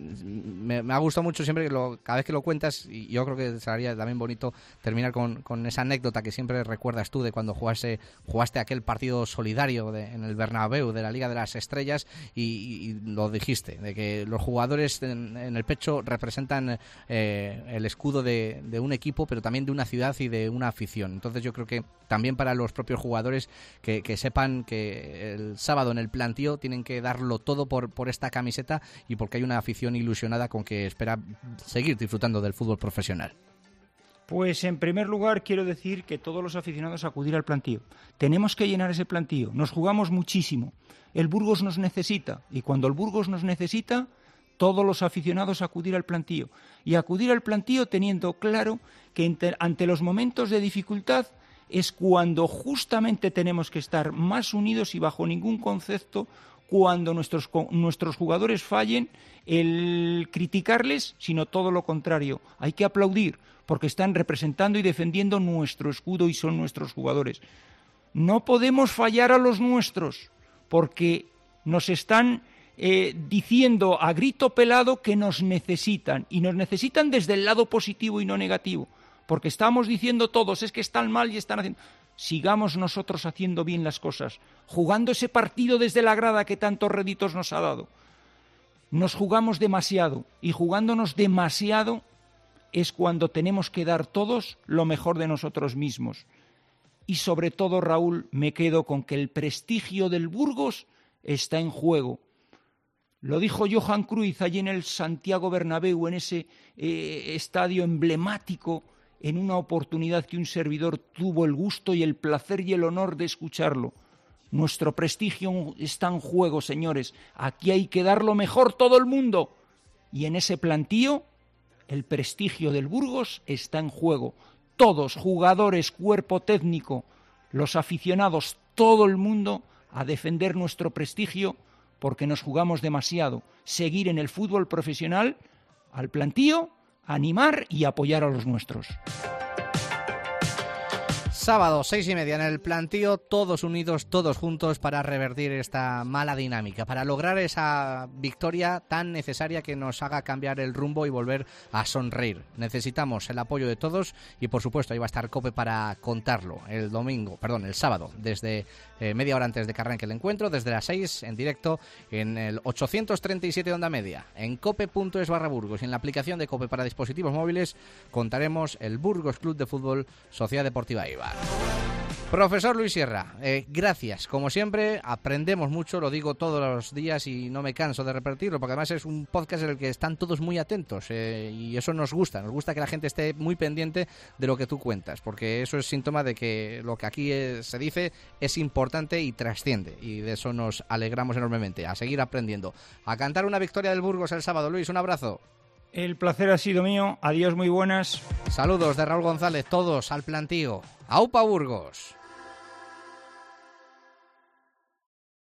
me, me ha gustado mucho siempre que lo, cada vez que lo cuentas, y yo creo que sería también bonito terminar con, con esa anécdota que siempre recuerdas tú de cuando jugaste, jugaste aquel partido solidario de, en el Bernabéu de la Liga de las Estrellas, y, y lo dijiste, de que los jugadores en, en el pecho representan eh, el escudo de, de un equipo, pero también de una ciudad y de una afición. Entonces yo creo que también para los propios jugadores que, que sepan que el sábado en el plantío tienen que darlo todo por, por esta camiseta, y porque hay una afición ilusionada con que espera seguir disfrutando del fútbol profesional. Pues en primer lugar quiero decir que todos los aficionados acudir al plantío. Tenemos que llenar ese plantío, nos jugamos muchísimo. El Burgos nos necesita, y cuando el Burgos nos necesita todos los aficionados a acudir al plantío. Y acudir al plantío teniendo claro que ante los momentos de dificultad es cuando justamente tenemos que estar más unidos y bajo ningún concepto, cuando nuestros, nuestros jugadores fallen, el criticarles, sino todo lo contrario. Hay que aplaudir porque están representando y defendiendo nuestro escudo y son nuestros jugadores. No podemos fallar a los nuestros porque nos están eh, diciendo a grito pelado que nos necesitan, y nos necesitan desde el lado positivo y no negativo, porque estamos diciendo todos, es que están mal y están haciendo... Sigamos nosotros haciendo bien las cosas, jugando ese partido desde la grada que tantos réditos nos ha dado. Nos jugamos demasiado, y jugándonos demasiado es cuando tenemos que dar todos lo mejor de nosotros mismos. Y sobre todo, Raúl, me quedo con que el prestigio del Burgos está en juego. Lo dijo Johan Cruyff allí en el Santiago Bernabéu, en ese eh, estadio emblemático, en una oportunidad que un servidor tuvo el gusto y el placer y el honor de escucharlo. Nuestro prestigio está en juego, señores. Aquí hay que dar lo mejor todo el mundo. Y en ese plantío, el prestigio del Burgos está en juego. Todos, jugadores, cuerpo técnico, los aficionados, todo el mundo a defender nuestro prestigio, porque nos jugamos demasiado. Seguir en el fútbol profesional, al plantío, animar y apoyar a los nuestros. Sábado, seis y media en el plantío, todos unidos, todos juntos para revertir esta mala dinámica, para lograr esa victoria tan necesaria que nos haga cambiar el rumbo y volver a sonreír. Necesitamos el apoyo de todos y, por supuesto, ahí va a estar COPE para contarlo el domingo, perdón, el sábado, desde eh, media hora antes de que arranque el encuentro, desde las seis en directo en el ochocientos treinta y siete Onda Media, en cope punto es barra Burgos, y en la aplicación de COPE para dispositivos móviles contaremos el Burgos Club de Fútbol Sociedad Deportiva Eibar. Profesor Luis Sierra, eh, gracias. Como siempre, aprendemos mucho, lo digo todos los días y no me canso de repetirlo, porque además es un podcast en el que están todos muy atentos eh, y eso nos gusta. Nos gusta que la gente esté muy pendiente de lo que tú cuentas, porque eso es síntoma de que lo que aquí es, se dice es importante y trasciende, y de eso nos alegramos enormemente. A seguir aprendiendo. A cantar una victoria del Burgos el sábado. Luis, un abrazo. El placer ha sido mío. Adiós, muy buenas. Saludos de Raúl González, todos al plantío. ¡Aupa Burgos!